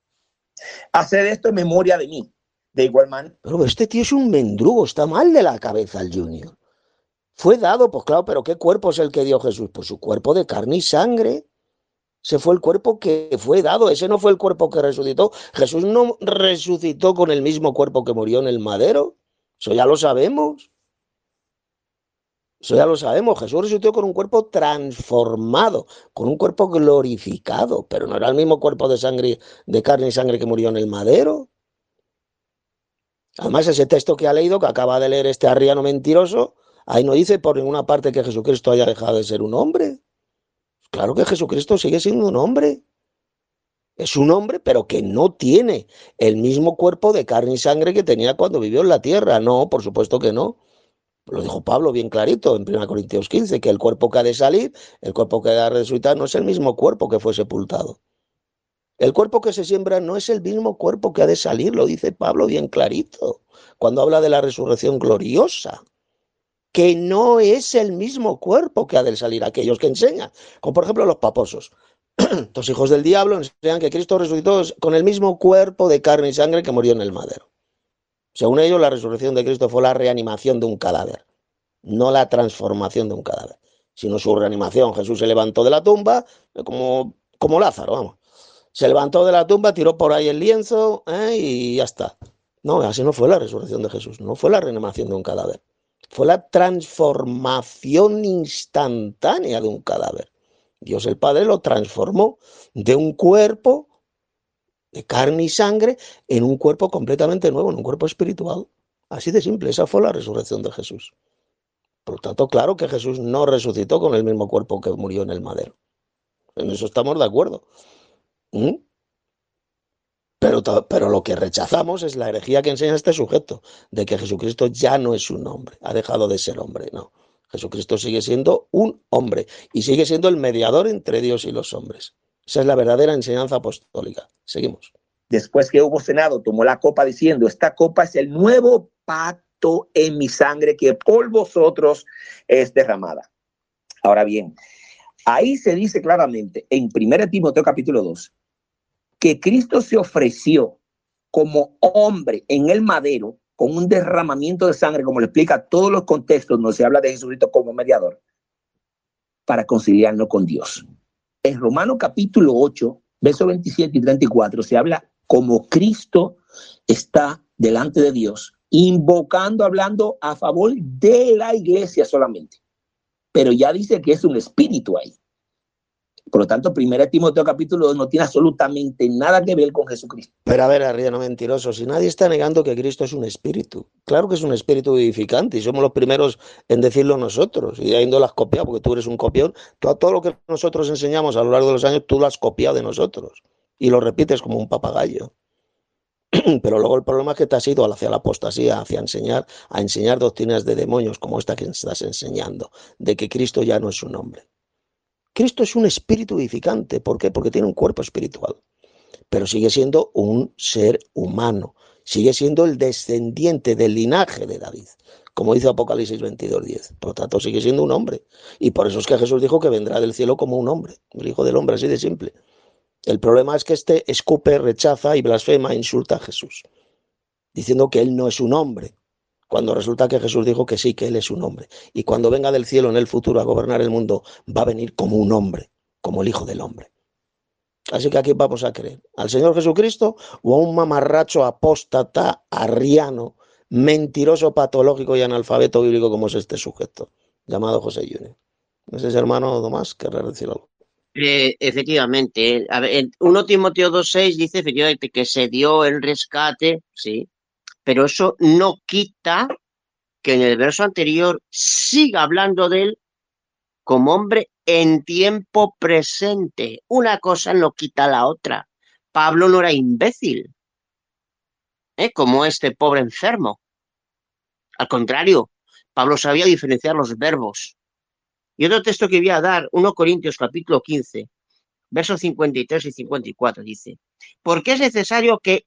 Haced esto en memoria de mí. De igual manera. Pero este tío es un mendrugo, está mal de la cabeza el Junior. Fue dado, pues claro, pero ¿qué cuerpo es el que dio Jesús? Pues su cuerpo de carne y sangre. Ese fue el cuerpo que fue dado, ese no fue el cuerpo que resucitó. Jesús no resucitó con el mismo cuerpo que murió en el madero. Eso ya lo sabemos. Eso ya lo sabemos. Jesús resucitó con un cuerpo transformado, con un cuerpo glorificado, pero no era el mismo cuerpo de sangre, de carne y sangre que murió en el madero. Además, ese texto que ha leído, que acaba de leer este arriano mentiroso, ahí no dice por ninguna parte que Jesucristo haya dejado de ser un hombre. Claro que Jesucristo sigue siendo un hombre. Es un hombre, pero que no tiene el mismo cuerpo de carne y sangre que tenía cuando vivió en la tierra. No, por supuesto que no. Lo dijo Pablo bien clarito en 1 Corintios 15, que el cuerpo que ha de salir, el cuerpo que ha de resucitar, no es el mismo cuerpo que fue sepultado. El cuerpo que se siembra no es el mismo cuerpo que ha de salir, lo dice Pablo bien clarito, cuando habla de la resurrección gloriosa, que no es el mismo cuerpo que ha de salir. Aquellos que enseñan, como por ejemplo los paposos, los hijos del diablo, enseñan que Cristo resucitó con el mismo cuerpo de carne y sangre que murió en el madero. Según ellos, la resurrección de Cristo fue la reanimación de un cadáver, no la transformación de un cadáver, sino su reanimación. Jesús se levantó de la tumba, como Lázaro, vamos. Se levantó de la tumba, tiró por ahí el lienzo y ya está. No, así no fue la resurrección de Jesús, no fue la reanimación de un cadáver. Fue la transformación instantánea de un cadáver. Dios el Padre lo transformó de un cuerpo de carne y sangre en un cuerpo completamente nuevo, en un cuerpo espiritual. Así de simple, esa fue la resurrección de Jesús. Por lo tanto, claro que Jesús no resucitó con el mismo cuerpo que murió en el madero. En eso estamos de acuerdo. ¿Mm? Pero lo que rechazamos es la herejía que enseña este sujeto, de que Jesucristo ya no es un hombre, ha dejado de ser hombre, no. Jesucristo sigue siendo un hombre y sigue siendo el mediador entre Dios y los hombres. Esa es la verdadera enseñanza apostólica. Seguimos. Después que hubo cenado, tomó la copa diciendo, esta copa es el nuevo pacto en mi sangre que por vosotros es derramada. Ahora bien, ahí se dice claramente en 1 Timoteo capítulo 2 que Cristo se ofreció como hombre en el madero con un derramamiento de sangre, como lo explica todos los contextos donde se habla de Jesucristo como mediador, para conciliarnos con Dios. En Romanos capítulo 8, versos 27 y 34, se habla como Cristo está delante de Dios, invocando, hablando a favor de la iglesia solamente. Pero ya dice que es un espíritu ahí. Por lo tanto, 1 Timoteo capítulo 2 no tiene absolutamente nada que ver con Jesucristo. Pero a ver, arriano mentiroso, si nadie está negando que Cristo es un espíritu, claro que es un espíritu vivificante y somos los primeros en decirlo nosotros, y ahí no lo has copiado porque tú eres un copión, todo lo que nosotros enseñamos a lo largo de los años tú lo has copiado de nosotros y lo repites como un papagayo. Pero luego el problema es que te has ido hacia la apostasía, hacia a enseñar doctrinas de demonios como esta que estás enseñando, de que Cristo ya no es un hombre. Cristo es un espíritu vivificante. ¿Por qué? Porque tiene un cuerpo espiritual. Pero sigue siendo un ser humano. Sigue siendo el descendiente del linaje de David. Como dice Apocalipsis 22:10. Por lo tanto, sigue siendo un hombre. Y por eso es que Jesús dijo que vendrá del cielo como un hombre. El Hijo del Hombre, así de simple. El problema es que este escupe, rechaza y blasfema, insulta a Jesús. Diciendo que él no es un hombre. Cuando resulta que Jesús dijo que sí, que él es un hombre. Y cuando venga del cielo en el futuro a gobernar el mundo, va a venir como un hombre, como el Hijo del Hombre. Así que aquí vamos a creer, ¿al Señor Jesucristo o a un mamarracho apóstata, arriano, mentiroso, patológico y analfabeto bíblico como es este sujeto, llamado José Junior? ¿No es ese hermano Tomás? ¿Querrás decir algo? Efectivamente, a ver, en 1 Timoteo 2:6 dice efectivamente que se dio el rescate, sí, pero eso no quita que en el verso anterior siga hablando de él como hombre en tiempo presente. Una cosa no quita la otra. Pablo no era imbécil, como este pobre enfermo. Al contrario, Pablo sabía diferenciar los verbos. Y otro texto que voy a dar, 1 Corintios capítulo 15, versos 53 y 54, dice, porque es necesario que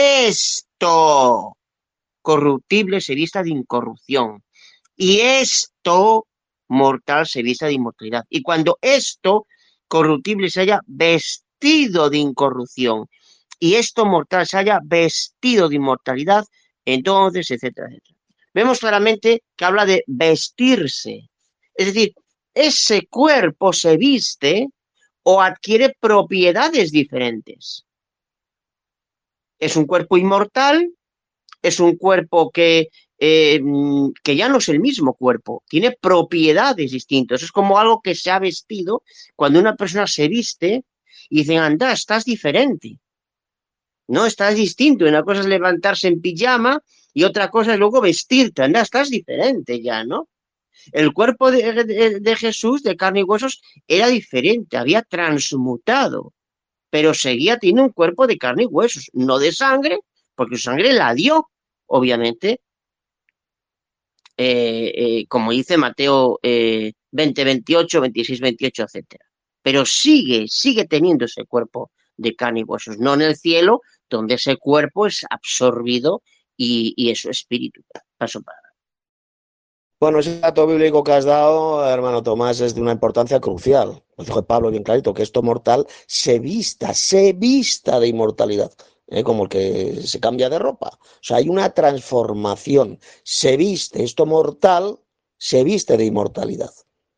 esto corruptible se vista de incorrupción y esto mortal se vista de inmortalidad. Y cuando esto corruptible se haya vestido de incorrupción y esto mortal se haya vestido de inmortalidad, entonces, etcétera, etcétera. Vemos claramente que habla de vestirse. Es decir, ese cuerpo se viste o adquiere propiedades diferentes. Es un cuerpo inmortal, es un cuerpo que ya no es el mismo cuerpo, tiene propiedades distintas. Es como algo que se ha vestido. Cuando una persona se viste y dicen, anda, estás diferente. No, estás distinto. Una cosa es levantarse en pijama y otra cosa es luego vestirte. Anda, estás diferente ya, ¿no? El cuerpo de Jesús, de carne y huesos, era diferente, había transmutado, pero seguía teniendo un cuerpo de carne y huesos, no de sangre, porque su sangre la dio, obviamente, como dice Mateo 20, 28, 26, 28, etcétera. Pero sigue teniendo ese cuerpo de carne y huesos, no en el cielo, donde ese cuerpo es absorbido y es su espíritu. Paso para. Bueno, ese dato bíblico que has dado, hermano Tomás, es de una importancia crucial. Lo dijo Pablo bien clarito, que esto mortal se vista de inmortalidad, como el que se cambia de ropa. O sea, hay una transformación. Se viste, esto mortal se viste de inmortalidad.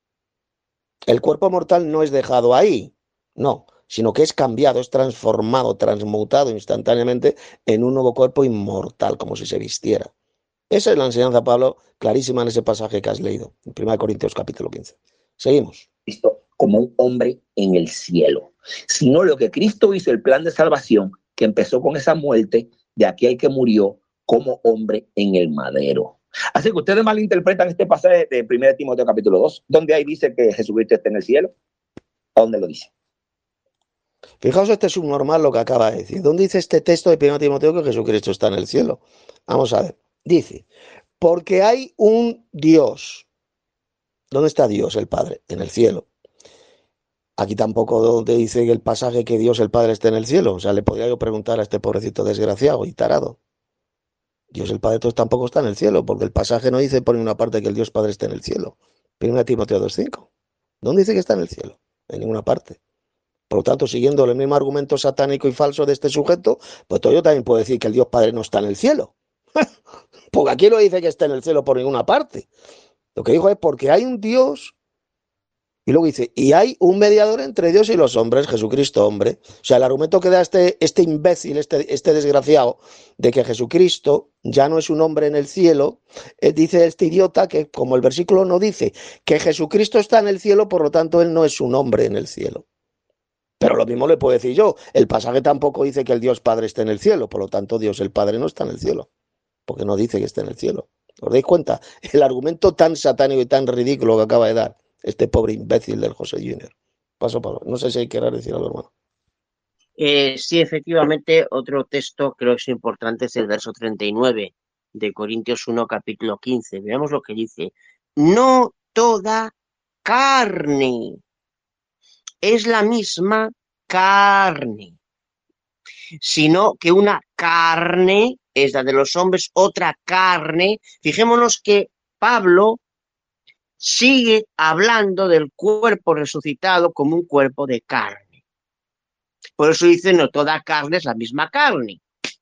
El cuerpo mortal no es dejado ahí, no, sino que es cambiado, es transformado, transmutado instantáneamente en un nuevo cuerpo inmortal, como si se vistiera. Esa es la enseñanza, Pablo, clarísima en ese pasaje que has leído, en 1 Corintios capítulo 15. Seguimos. Cristo como un hombre en el cielo, sino lo que Cristo hizo, el plan de salvación, que empezó con esa muerte de aquel que murió como hombre en el madero. Así que ustedes malinterpretan este pasaje de 1 Timoteo capítulo 2, donde ahí dice que Jesucristo está en el cielo. ¿A dónde lo dice? Fijaos este subnormal lo que acaba de decir. ¿Dónde dice este texto de 1 Timoteo que Jesucristo está en el cielo? Vamos a ver. Dice, porque hay un Dios. ¿Dónde está Dios, el Padre? En el cielo. Aquí tampoco te dice el pasaje que Dios, el Padre, está en el cielo. O sea, le podría yo preguntar a este pobrecito desgraciado y tarado. Dios, el Padre, tampoco está en el cielo, porque el pasaje no dice por ninguna parte que el Dios Padre esté en el cielo. 1 Timoteo 2:5. ¿Dónde dice que está en el cielo? En ninguna parte. Por lo tanto, siguiendo el mismo argumento satánico y falso de este sujeto, pues yo también puedo decir que el Dios Padre no está en el cielo. Porque aquí no dice que está en el cielo por ninguna parte. Lo que dijo es porque hay un Dios, y luego dice, y hay un mediador entre Dios y los hombres, Jesucristo, hombre. O sea, el argumento que da este imbécil, este desgraciado, de que Jesucristo ya no es un hombre en el cielo, dice este idiota que, como el versículo no dice que Jesucristo está en el cielo, por lo tanto, él no es un hombre en el cielo. Pero lo mismo le puedo decir yo, el pasaje tampoco dice que el Dios Padre esté en el cielo, por lo tanto, Dios el Padre no está en el cielo, porque no dice que esté en el cielo. ¿Os dais cuenta? El argumento tan satánico y tan ridículo que acaba de dar este pobre imbécil del José Junior. Paso. No sé si hay que decir algo, hermano. Sí, efectivamente, otro texto creo que es importante es el verso 39 de Corintios 1, capítulo 15. Veamos lo que dice. No toda carne es la misma carne, sino que una carne es la de los hombres, otra carne. Fijémonos que Pablo sigue hablando del cuerpo resucitado como un cuerpo de carne. Por eso dice, no toda carne es la misma carne.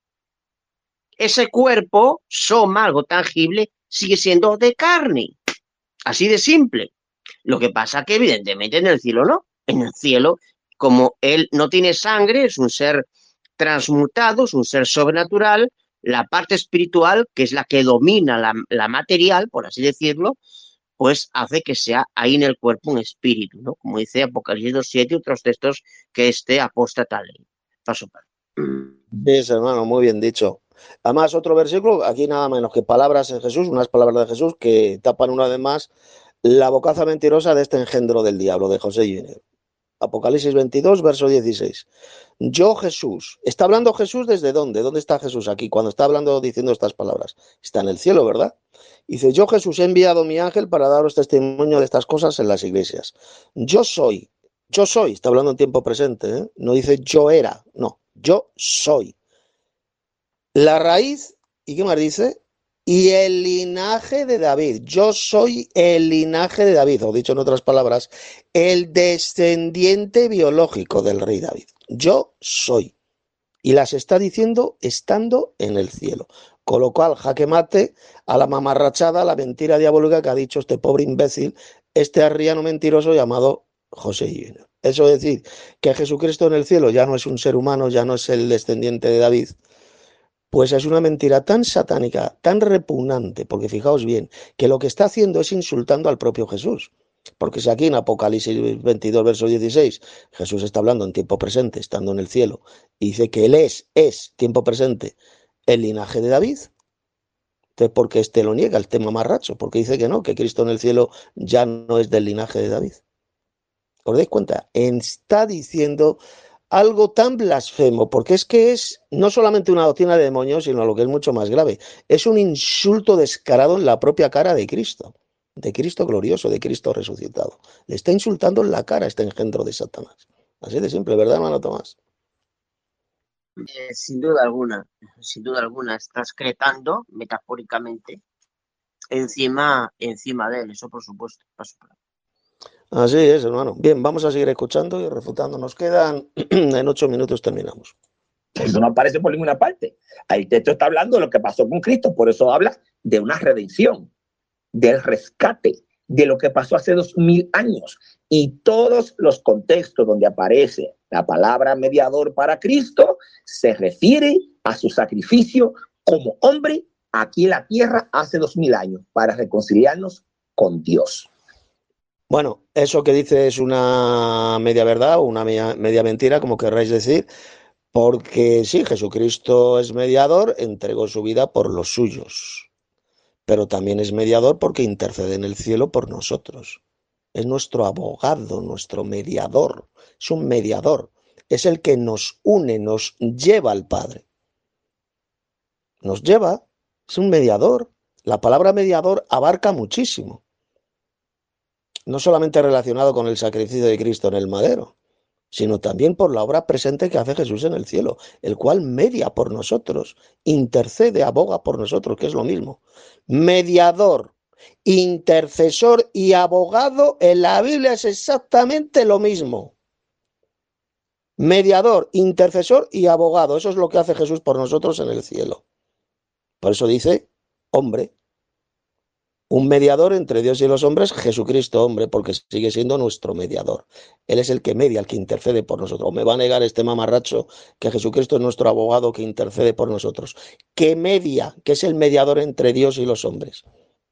Ese cuerpo, soma, algo tangible, sigue siendo de carne. Así de simple. Lo que pasa que evidentemente en el cielo no. En el cielo, como él no tiene sangre, es un ser transmutado, es un ser sobrenatural, la parte espiritual, que es la que domina la material, por así decirlo, pues hace que sea ahí en el cuerpo un espíritu, ¿no? Como dice Apocalipsis 2:7 y otros textos que este apóstata lee. Paso para. Sí, hermano, muy bien dicho. Además, otro versículo, aquí nada menos que palabras de Jesús, unas palabras de Jesús que tapan una vez más la bocaza mentirosa de este engendro del diablo, de José Junior. Apocalipsis 22, verso 16. Yo, Jesús. ¿Está hablando Jesús desde dónde? ¿Dónde está Jesús aquí? Cuando está hablando, diciendo estas palabras. Está en el cielo, ¿verdad? Dice, yo, Jesús, he enviado mi ángel para daros testimonio de estas cosas en las iglesias. Yo soy, está hablando en tiempo presente, ¿eh? No dice yo era, no, yo soy. La raíz, ¿y qué más dice? Y el linaje de David. Yo soy el linaje de David, o dicho en otras palabras, el descendiente biológico del rey David. Yo soy. Y las está diciendo estando en el cielo. Con lo cual, jaque mate a la mamarrachada, a la mentira diabólica que ha dicho este pobre imbécil, este arriano mentiroso llamado José Junior. Eso es decir, que Jesucristo en el cielo ya no es un ser humano, ya no es el descendiente de David, pues es una mentira tan satánica, tan repugnante, porque fijaos bien, que lo que está haciendo es insultando al propio Jesús. Porque si aquí en Apocalipsis 22, verso 16, Jesús está hablando en tiempo presente, estando en el cielo, y dice que él es tiempo presente, el linaje de David. Entonces, ¿por qué este lo niega, el tema mamarracho? Porque dice que no, que Cristo en el cielo ya no es del linaje de David. ¿Os dais cuenta? Está diciendo algo tan blasfemo, porque es que es no solamente una doctrina de demonios, sino lo que es mucho más grave. Es un insulto descarado en la propia cara de Cristo glorioso, de Cristo resucitado. Le está insultando en la cara a este engendro de Satanás. Así de simple, ¿verdad, hermano Tomás? Sin duda alguna, estás cretando, metafóricamente, encima de él, eso por supuesto. Así es, hermano. Bien, vamos a seguir escuchando y refutando. Nos quedan, en 8 minutos terminamos. Eso no aparece por ninguna parte. El texto está hablando de lo que pasó con Cristo, por eso habla de una redención, del rescate, de lo que pasó hace 2000 años. Y todos los contextos donde aparece la palabra mediador para Cristo se refiere a su sacrificio como hombre aquí en la tierra hace 2000 años para reconciliarnos con Dios. Bueno, eso que dice es una media verdad o una media mentira, como querráis decir, porque sí, Jesucristo es mediador, entregó su vida por los suyos, pero también es mediador porque intercede en el cielo por nosotros. Es nuestro abogado, nuestro mediador, es un mediador, es el que nos une, nos lleva al Padre. Nos lleva, es un mediador. La palabra mediador abarca muchísimo. No solamente relacionado con el sacrificio de Cristo en el madero, sino también por la obra presente que hace Jesús en el cielo, el cual media por nosotros, intercede, aboga por nosotros, que es lo mismo. Mediador, intercesor y abogado en la Biblia es exactamente lo mismo. Mediador, intercesor y abogado, eso es lo que hace Jesús por nosotros en el cielo. Por eso dice, hombre, un mediador entre Dios y los hombres, Jesucristo, hombre, porque sigue siendo nuestro mediador. Él es el que media, el que intercede por nosotros. O me va a negar este mamarracho que Jesucristo es nuestro abogado que intercede por nosotros. Que media, que es el mediador entre Dios y los hombres.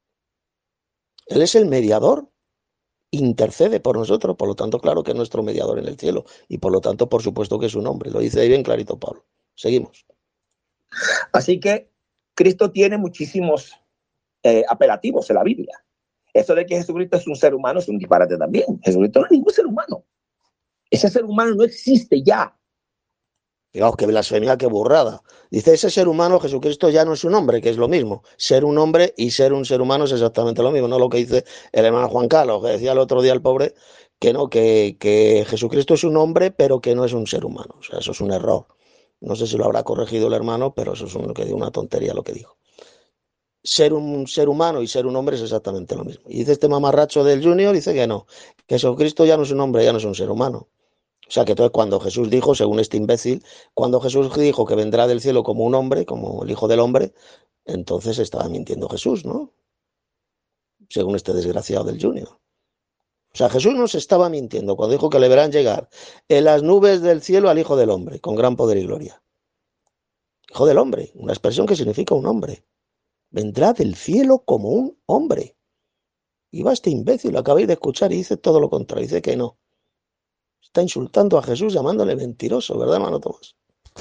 Él es el mediador, intercede por nosotros, por lo tanto, claro que es nuestro mediador en el cielo. Y por lo tanto, por supuesto que es un hombre. Lo dice ahí bien clarito Pablo. Seguimos. Así que Cristo tiene muchísimos apelativos en la Biblia. Eso de que Jesucristo es un ser humano es un disparate también. Jesucristo no es ningún ser humano. Ese ser humano no existe ya. Fijaos qué blasfemia, qué burrada. Dice, ese ser humano, Jesucristo ya no es un hombre, que es lo mismo. Ser un hombre y ser un ser humano es exactamente lo mismo. No lo que dice el hermano Juan Carlos, que decía el otro día el pobre, que no, que Jesucristo es un hombre, pero que no es un ser humano. O sea, eso es un error. No sé si lo habrá corregido el hermano, pero eso es una tontería lo que dijo. Ser un ser humano y ser un hombre es exactamente lo mismo. Y dice este mamarracho del Junior, dice que no, que Jesucristo ya no es un hombre, ya no es un ser humano. O sea que entonces cuando Jesús dijo, según este imbécil, cuando Jesús dijo que vendrá del cielo como un hombre, como el Hijo del Hombre, entonces estaba mintiendo Jesús, ¿no? Según este desgraciado del Junior. O sea, Jesús nos estaba mintiendo cuando dijo que le verán llegar en las nubes del cielo al Hijo del Hombre, con gran poder y gloria. Hijo del Hombre, una expresión que significa un hombre. Vendrá del cielo como un hombre. Y va este imbécil, lo acabáis de escuchar, y dice todo lo contrario, dice que no. Está insultando a Jesús llamándole mentiroso, ¿verdad, hermano Tomás?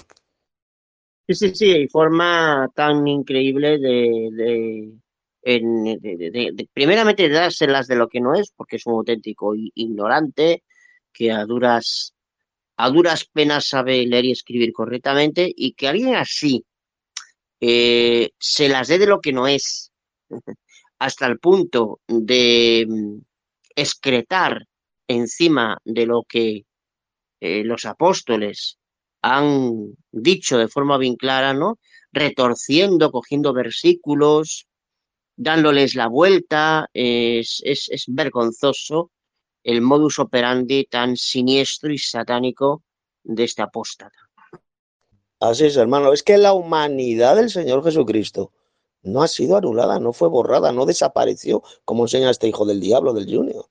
Sí, y forma tan increíble primeramente de dárselas de lo que no es, porque es un auténtico ignorante que a duras penas sabe leer y escribir correctamente, y que alguien así se las dé de lo que no es, hasta el punto de excretar encima de lo que los apóstoles han dicho de forma bien clara, ¿no? Retorciendo, cogiendo versículos, dándoles la vuelta, es vergonzoso el modus operandi tan siniestro y satánico de este apóstata. Así es, hermano. Es que la humanidad del Señor Jesucristo no ha sido anulada, no fue borrada, no desapareció, como enseña este hijo del diablo, del Junior.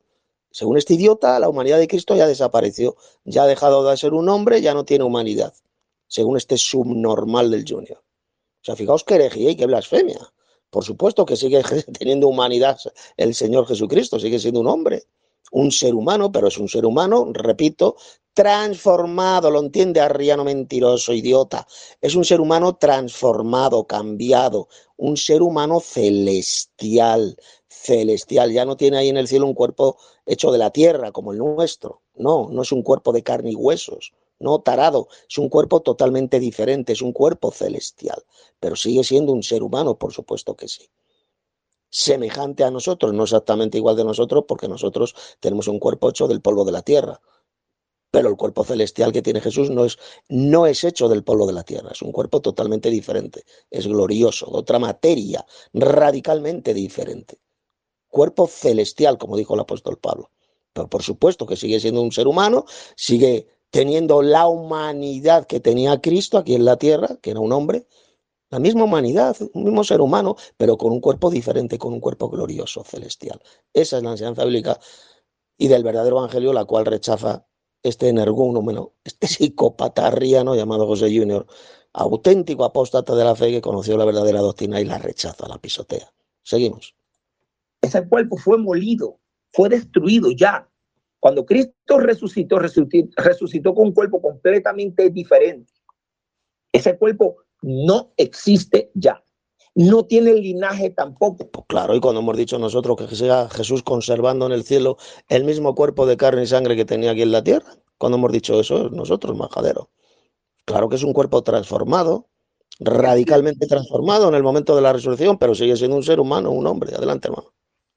Según este idiota, la humanidad de Cristo ya desapareció, ya ha dejado de ser un hombre, ya no tiene humanidad, según este subnormal del Junior. O sea, fijaos qué herejía y qué blasfemia. Por supuesto que sigue teniendo humanidad el Señor Jesucristo, sigue siendo un hombre, un ser humano, pero es un ser humano, repito, transformado, lo entiende arriano mentiroso, idiota. Es un ser humano transformado, cambiado, un ser humano celestial, celestial. Ya no tiene ahí en el cielo un cuerpo hecho de la tierra como el nuestro. No, no es un cuerpo de carne y huesos. No, tarado, es un cuerpo totalmente diferente, es un cuerpo celestial, pero sigue siendo un ser humano, por supuesto que sí. Semejante a nosotros, no exactamente igual de nosotros, porque nosotros tenemos un cuerpo hecho del polvo de la tierra, pero el cuerpo celestial que tiene Jesús no es hecho del polvo de la tierra, es un cuerpo totalmente diferente, es glorioso, de otra materia, radicalmente diferente. Cuerpo celestial, como dijo el apóstol Pablo. Pero por supuesto que sigue siendo un ser humano, sigue teniendo la humanidad que tenía Cristo aquí en la tierra, que era un hombre, la misma humanidad, un mismo ser humano, pero con un cuerpo diferente, con un cuerpo glorioso, celestial. Esa es la enseñanza bíblica y del verdadero evangelio, la cual rechaza este energúmeno, este psicópata arriano llamado José Junior, auténtico apóstata de la fe que conoció la verdadera doctrina y la rechaza, la pisotea. Seguimos. Ese cuerpo fue molido, fue destruido ya. Cuando Cristo resucitó con un cuerpo completamente diferente. Ese cuerpo no existe ya. No tiene linaje tampoco. Pues claro, y cuando hemos dicho nosotros que sea Jesús conservando en el cielo el mismo cuerpo de carne y sangre que tenía aquí en la tierra, cuando hemos dicho eso, nosotros, majadero. Claro que es un cuerpo transformado, radicalmente transformado en el momento de la resurrección, pero sigue siendo un ser humano, un hombre. Adelante, hermano.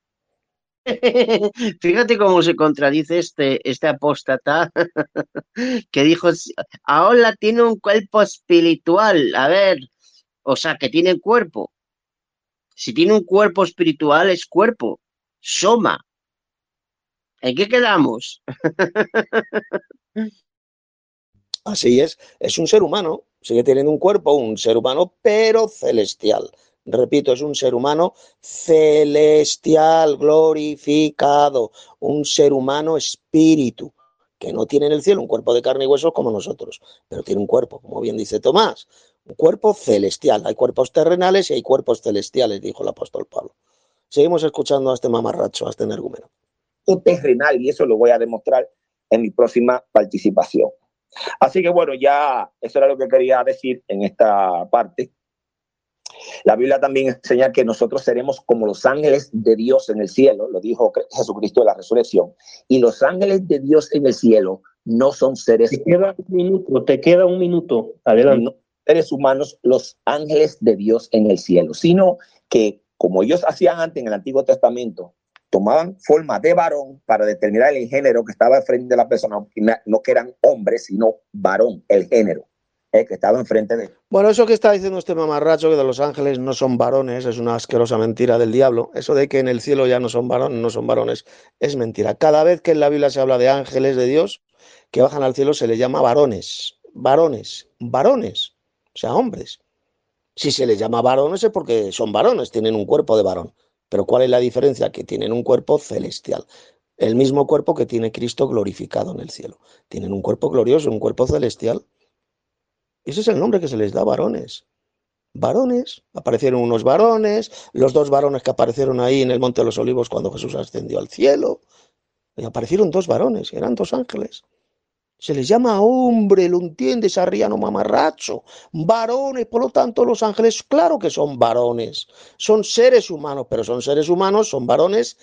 Fíjate cómo se contradice este apóstata que dijo, ahora tiene un cuerpo espiritual. A ver, o sea, que tiene cuerpo. Si tiene un cuerpo espiritual, es cuerpo. Soma. ¿En qué quedamos? Así es un ser humano, sigue teniendo un cuerpo, un ser humano, pero celestial. Repito, es un ser humano celestial, glorificado, un ser humano espíritu, que no tiene en el cielo un cuerpo de carne y huesos como nosotros, pero tiene un cuerpo, como bien dice Tomás, un cuerpo celestial. Hay cuerpos terrenales y hay cuerpos celestiales, dijo el apóstol Pablo. Seguimos escuchando a este mamarracho, a este energúmeno. Terrenal, y eso lo voy a demostrar en mi próxima participación. Así que bueno, ya eso era lo que quería decir en esta parte. La Biblia también enseña que nosotros seremos como los ángeles de Dios en el cielo, lo dijo Jesucristo de la resurrección, y los ángeles de Dios en el cielo no son seres te queda un minuto, adelante. No, seres humanos, los ángeles de Dios en el cielo, sino que como ellos hacían antes en el Antiguo Testamento, tomaban forma de varón para determinar el género que estaba enfrente de la persona, no que eran hombres, sino varón, el género que estaba enfrente de él. Bueno, eso que está diciendo este mamarracho, que de los ángeles no son varones, es una asquerosa mentira del diablo. Eso de que en el cielo ya no son varones, es mentira. Cada vez que en la Biblia se habla de ángeles de Dios que bajan al cielo se les llama varones, o sea, hombres. Si se les llama varones es porque son varones, tienen un cuerpo de varón. Pero ¿cuál es la diferencia? Que tienen un cuerpo celestial. El mismo cuerpo que tiene Cristo glorificado en el cielo. Tienen un cuerpo glorioso, un cuerpo celestial. Ese es el nombre que se les da, varones. Varones, aparecieron unos varones, los dos varones que aparecieron ahí en el Monte de los Olivos cuando Jesús ascendió al cielo. Y aparecieron dos varones, eran dos ángeles. Se les llama hombre, lo entiendes, arriano mamarracho. Varones, por lo tanto, los ángeles, claro que son varones. Son seres humanos, pero son seres humanos, son varones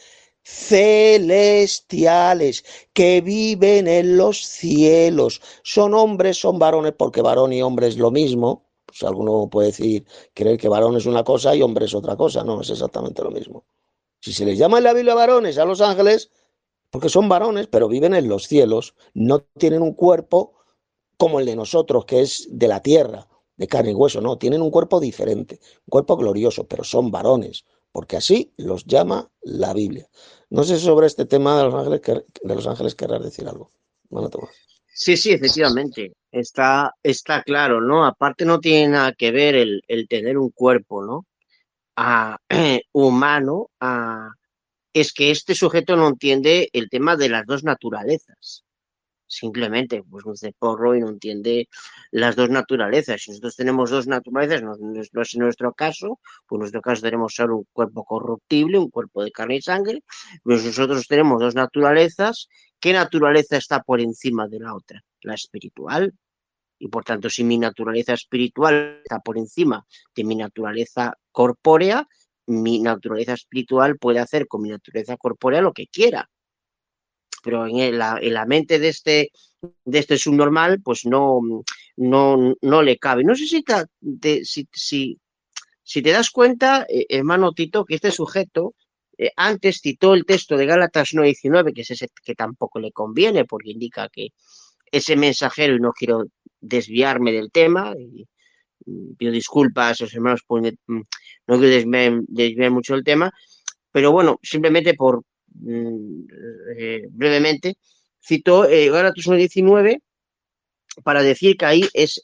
celestiales que viven en los cielos. Son hombres, son varones, porque varón y hombre es lo mismo. Pues alguno puede decir, creer que varón es una cosa y hombre es otra cosa. No, es exactamente lo mismo. Si se les llama en la Biblia varones a los ángeles, porque son varones, pero viven en los cielos, no tienen un cuerpo como el de nosotros, que es de la tierra, de carne y hueso, no, tienen un cuerpo diferente, un cuerpo glorioso, pero son varones, porque así los llama la Biblia. No sé sobre este tema de los ángeles querrás decir algo. Bueno, Tomás. Sí, efectivamente. Está claro, ¿no? Aparte no tiene nada que ver el tener un cuerpo, ¿no? Humano, es que este sujeto no entiende el tema de las dos naturalezas. Simplemente, pues no hace porro y no entiende las dos naturalezas. Si nosotros tenemos dos naturalezas, no es nuestro caso, pues en nuestro caso tenemos solo un cuerpo corruptible, un cuerpo de carne y sangre, pues nosotros tenemos dos naturalezas. ¿Qué naturaleza está por encima de la otra? La espiritual. Y por tanto, si mi naturaleza espiritual está por encima de mi naturaleza corpórea, mi naturaleza espiritual puede hacer con mi naturaleza corpórea lo que quiera. Pero en la mente de este subnormal, pues no le cabe. No sé si te das cuenta, hermano Tito, que este sujeto antes citó el texto de Gálatas 9:19, que es ese que tampoco le conviene, porque indica que ese mensajero, y no quiero desviarme del tema, y pido disculpas a los hermanos por no quiero desviar mucho el tema, pero bueno, simplemente brevemente, citó Gálatas 1:19 para decir que ahí es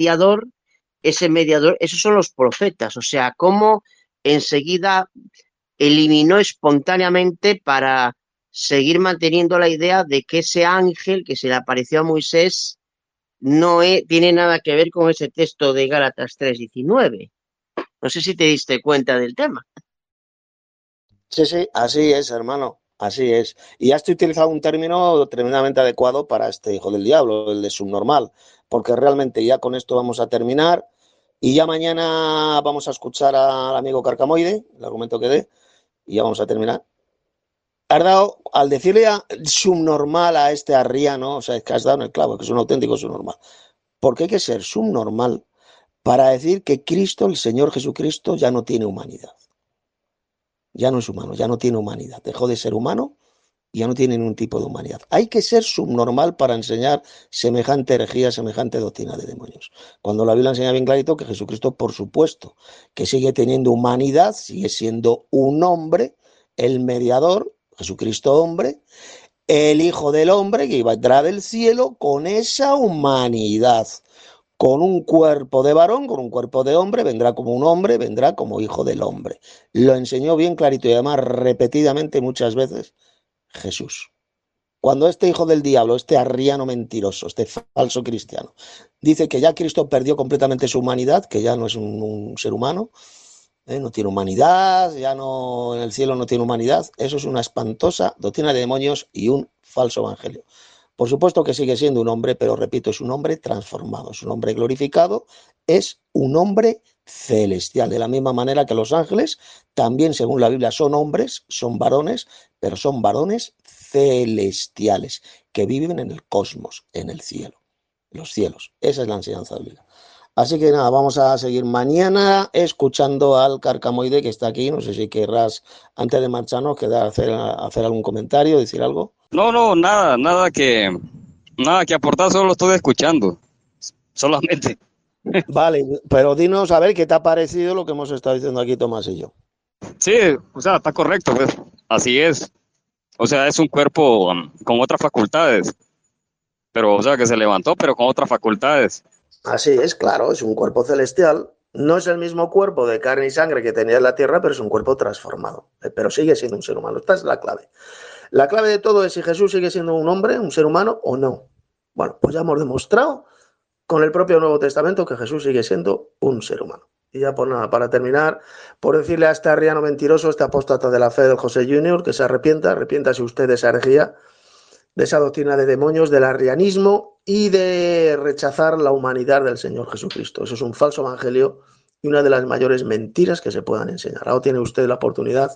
ese mediador, esos son los profetas, o sea, cómo enseguida eliminó espontáneamente para seguir manteniendo la idea de que ese ángel que se le apareció a Moisés tiene nada que ver con ese texto de Gálatas 3:19. No sé si te diste cuenta del tema. Sí, sí, así es, hermano, así es. Y has utilizado un término tremendamente adecuado para este hijo del diablo, el de subnormal, porque realmente ya con esto vamos a terminar y ya mañana vamos a escuchar al amigo Carcamoide, el argumento que dé, y ya vamos a terminar. Has dado, al decirle subnormal a este arriano, o sea, es que has dado en el clavo, que es un auténtico subnormal, porque hay que ser subnormal para decir que Cristo, el Señor Jesucristo, ya no tiene humanidad. Ya no es humano, ya no tiene humanidad. Dejó de ser humano y ya no tiene ningún tipo de humanidad. Hay que ser subnormal para enseñar semejante herejía, semejante doctrina de demonios. Cuando la Biblia enseña bien clarito que Jesucristo, por supuesto, que sigue teniendo humanidad, sigue siendo un hombre, el mediador, Jesucristo hombre, el Hijo del Hombre que iba a entrar del cielo con esa humanidad. Con un cuerpo de varón, con un cuerpo de hombre, vendrá como un hombre, vendrá como hijo del hombre. Lo enseñó bien clarito y además repetidamente muchas veces Jesús. Cuando este hijo del diablo, este arriano mentiroso, este falso cristiano, dice que ya Cristo perdió completamente su humanidad, que ya no es un ser humano, no tiene humanidad, ya no en el cielo no tiene humanidad, eso es una espantosa doctrina de demonios y un falso evangelio. Por supuesto que sigue siendo un hombre, pero repito, es un hombre transformado, es un hombre glorificado, es un hombre celestial. De la misma manera que los ángeles, también según la Biblia son hombres, son varones, pero son varones celestiales, que viven en el cosmos, en el cielo, en los cielos. Esa es la enseñanza bíblica. Así que nada, vamos a seguir mañana escuchando al Carcamoide que está aquí. No sé si querrás, antes de marcharnos, hacer algún comentario, decir algo. No, nada que aportar, solo estoy escuchando, solamente. Vale, pero dinos a ver qué te ha parecido lo que hemos estado diciendo aquí Tomás y yo. Sí, o sea, está correcto, pues, así es. O sea, es un cuerpo con otras facultades, pero, o sea, que se levantó, pero con otras facultades. Así es, claro, es un cuerpo celestial. No es el mismo cuerpo de carne y sangre que tenía en la tierra, pero es un cuerpo transformado. Pero sigue siendo un ser humano. Esta es la clave. La clave de todo es si Jesús sigue siendo un hombre, un ser humano o no. Bueno, pues ya hemos demostrado con el propio Nuevo Testamento que Jesús sigue siendo un ser humano. Y ya por nada, para terminar, por decirle a este arriano mentiroso, este apóstata de la fe del José Junior, que se arrepiéntase usted de esa herejía, de esa doctrina de demonios, del arrianismo y de rechazar la humanidad del Señor Jesucristo. Eso es un falso evangelio y una de las mayores mentiras que se puedan enseñar. Ahora tiene usted la oportunidad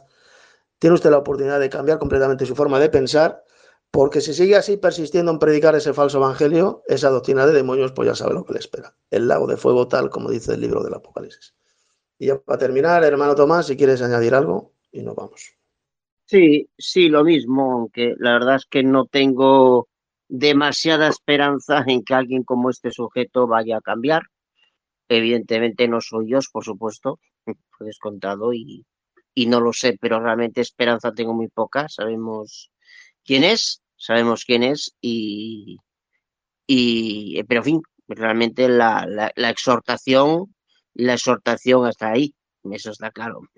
de cambiar completamente su forma de pensar, porque si sigue así persistiendo en predicar ese falso evangelio, esa doctrina de demonios, pues ya sabe lo que le espera. El lago de fuego tal, como dice el libro del Apocalipsis. Y ya para terminar, hermano Tomás, si quieres añadir algo, y nos vamos. Sí, lo mismo, aunque la verdad es que no tengo demasiada esperanza en que alguien como este sujeto vaya a cambiar. Evidentemente no soy Dios, por supuesto, por descontado, y no lo sé, pero realmente esperanza tengo muy poca. Sabemos quién es, pero en fin, realmente la exhortación hasta ahí, eso está claro.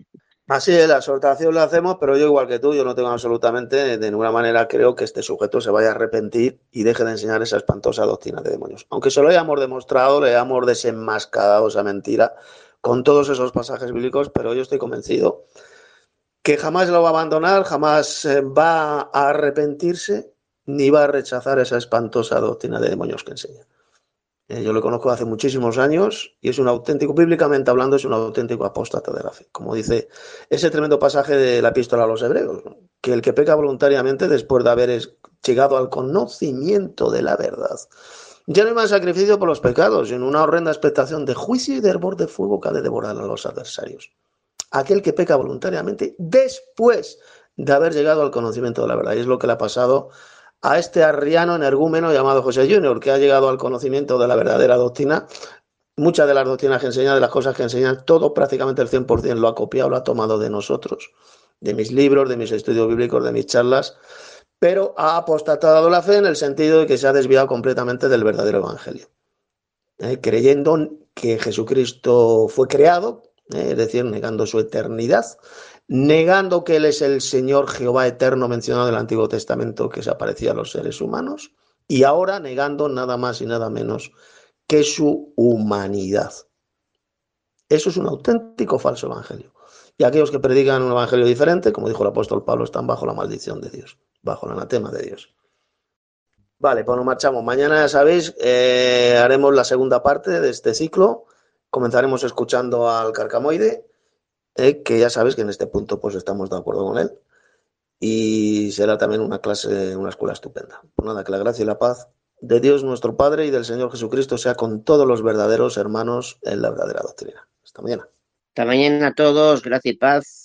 Así es, la exhortación la hacemos, pero yo igual que tú, yo no tengo absolutamente, de ninguna manera creo que este sujeto se vaya a arrepentir y deje de enseñar esa espantosa doctrina de demonios. Aunque se lo hayamos demostrado, le hayamos desenmascarado esa mentira con todos esos pasajes bíblicos, pero yo estoy convencido que jamás lo va a abandonar, jamás va a arrepentirse, ni va a rechazar esa espantosa doctrina de demonios que enseña. Yo lo conozco hace muchísimos años y es un auténtico, bíblicamente hablando, es un auténtico apóstata de la fe. Como dice ese tremendo pasaje de la epístola a los hebreos, ¿no? Que el que peca voluntariamente después de haber llegado al conocimiento de la verdad, ya no hay más sacrificio por los pecados, sino una horrenda expectación de juicio y de hervor de fuego que ha de devorar a los adversarios. Aquel que peca voluntariamente después de haber llegado al conocimiento de la verdad. Y es lo que le ha pasado a este arriano energúmeno llamado José Junior, que ha llegado al conocimiento de la verdadera doctrina. Muchas de las doctrinas que enseña, de las cosas que enseñan, todo prácticamente el 100% lo ha copiado, lo ha tomado de nosotros, de mis libros, de mis estudios bíblicos, de mis charlas, pero ha apostatado la fe en el sentido de que se ha desviado completamente del verdadero evangelio. Creyendo que Jesucristo fue creado, es decir, negando su eternidad, negando que Él es el Señor Jehová eterno mencionado en el Antiguo Testamento que se aparecía a los seres humanos, y ahora negando nada más y nada menos que su humanidad. Eso es un auténtico falso evangelio. Y aquellos que predican un evangelio diferente, como dijo el apóstol Pablo, están bajo la maldición de Dios, bajo el anatema de Dios. Vale, pues nos marchamos. Mañana, ya sabéis, haremos la segunda parte de este ciclo. Comenzaremos escuchando al Carcamoide, que ya sabes que en este punto pues estamos de acuerdo con él, y será también una clase, una escuela estupenda. Pues nada, que la gracia y la paz de Dios nuestro Padre y del Señor Jesucristo sea con todos los verdaderos hermanos en la verdadera doctrina. Hasta mañana. Hasta mañana a todos, gracia y paz.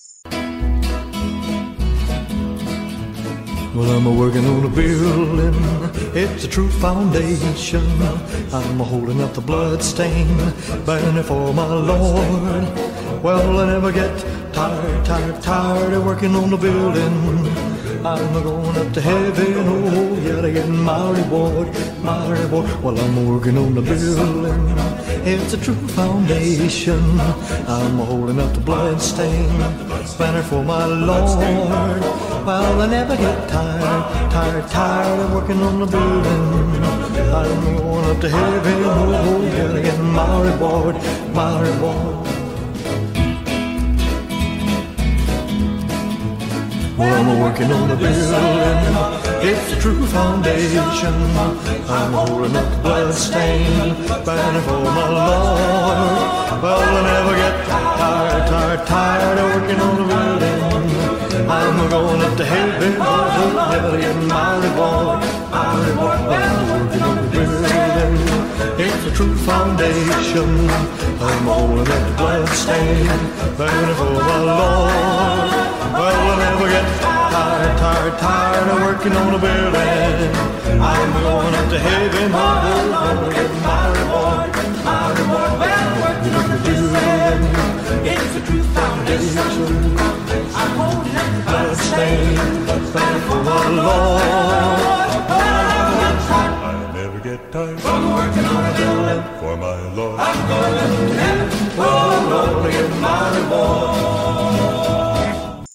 Well, I'm working on a building, it's a true foundation. I'm holding up the bloodstained banner for my Lord. Well, I never get tired of working on the building. I'm going up to heaven, oh, yeah, to get my reward, my reward. Well, I'm working on the building, it's a true foundation. I'm holding up the bloodstained banner for my Lord. Well, I never get tired of working on the building. I'm going up to heaven, oh, yeah, to get my reward, my reward. Well, I'm working on the building, it's a true foundation. I'm holding up the bloodstained banner for my Lord. Well, I never get tired of working on the building. I'm going up to heaven, oh, never get my reward, my reward. I'm working on the building, it's a true foundation. I'm holding up the bloodstained banner for my Lord. Well, I'll never get tired of working on a building. I'm going up to heaven, oh, never get my reward, my reward. Well, I'm working on the building, it's a true foundation. I'm holding up the bloodstained banner for my Lord. I never get tired of working on a building for my Lord. I'm going up to heaven, oh, Lord, to get my reward.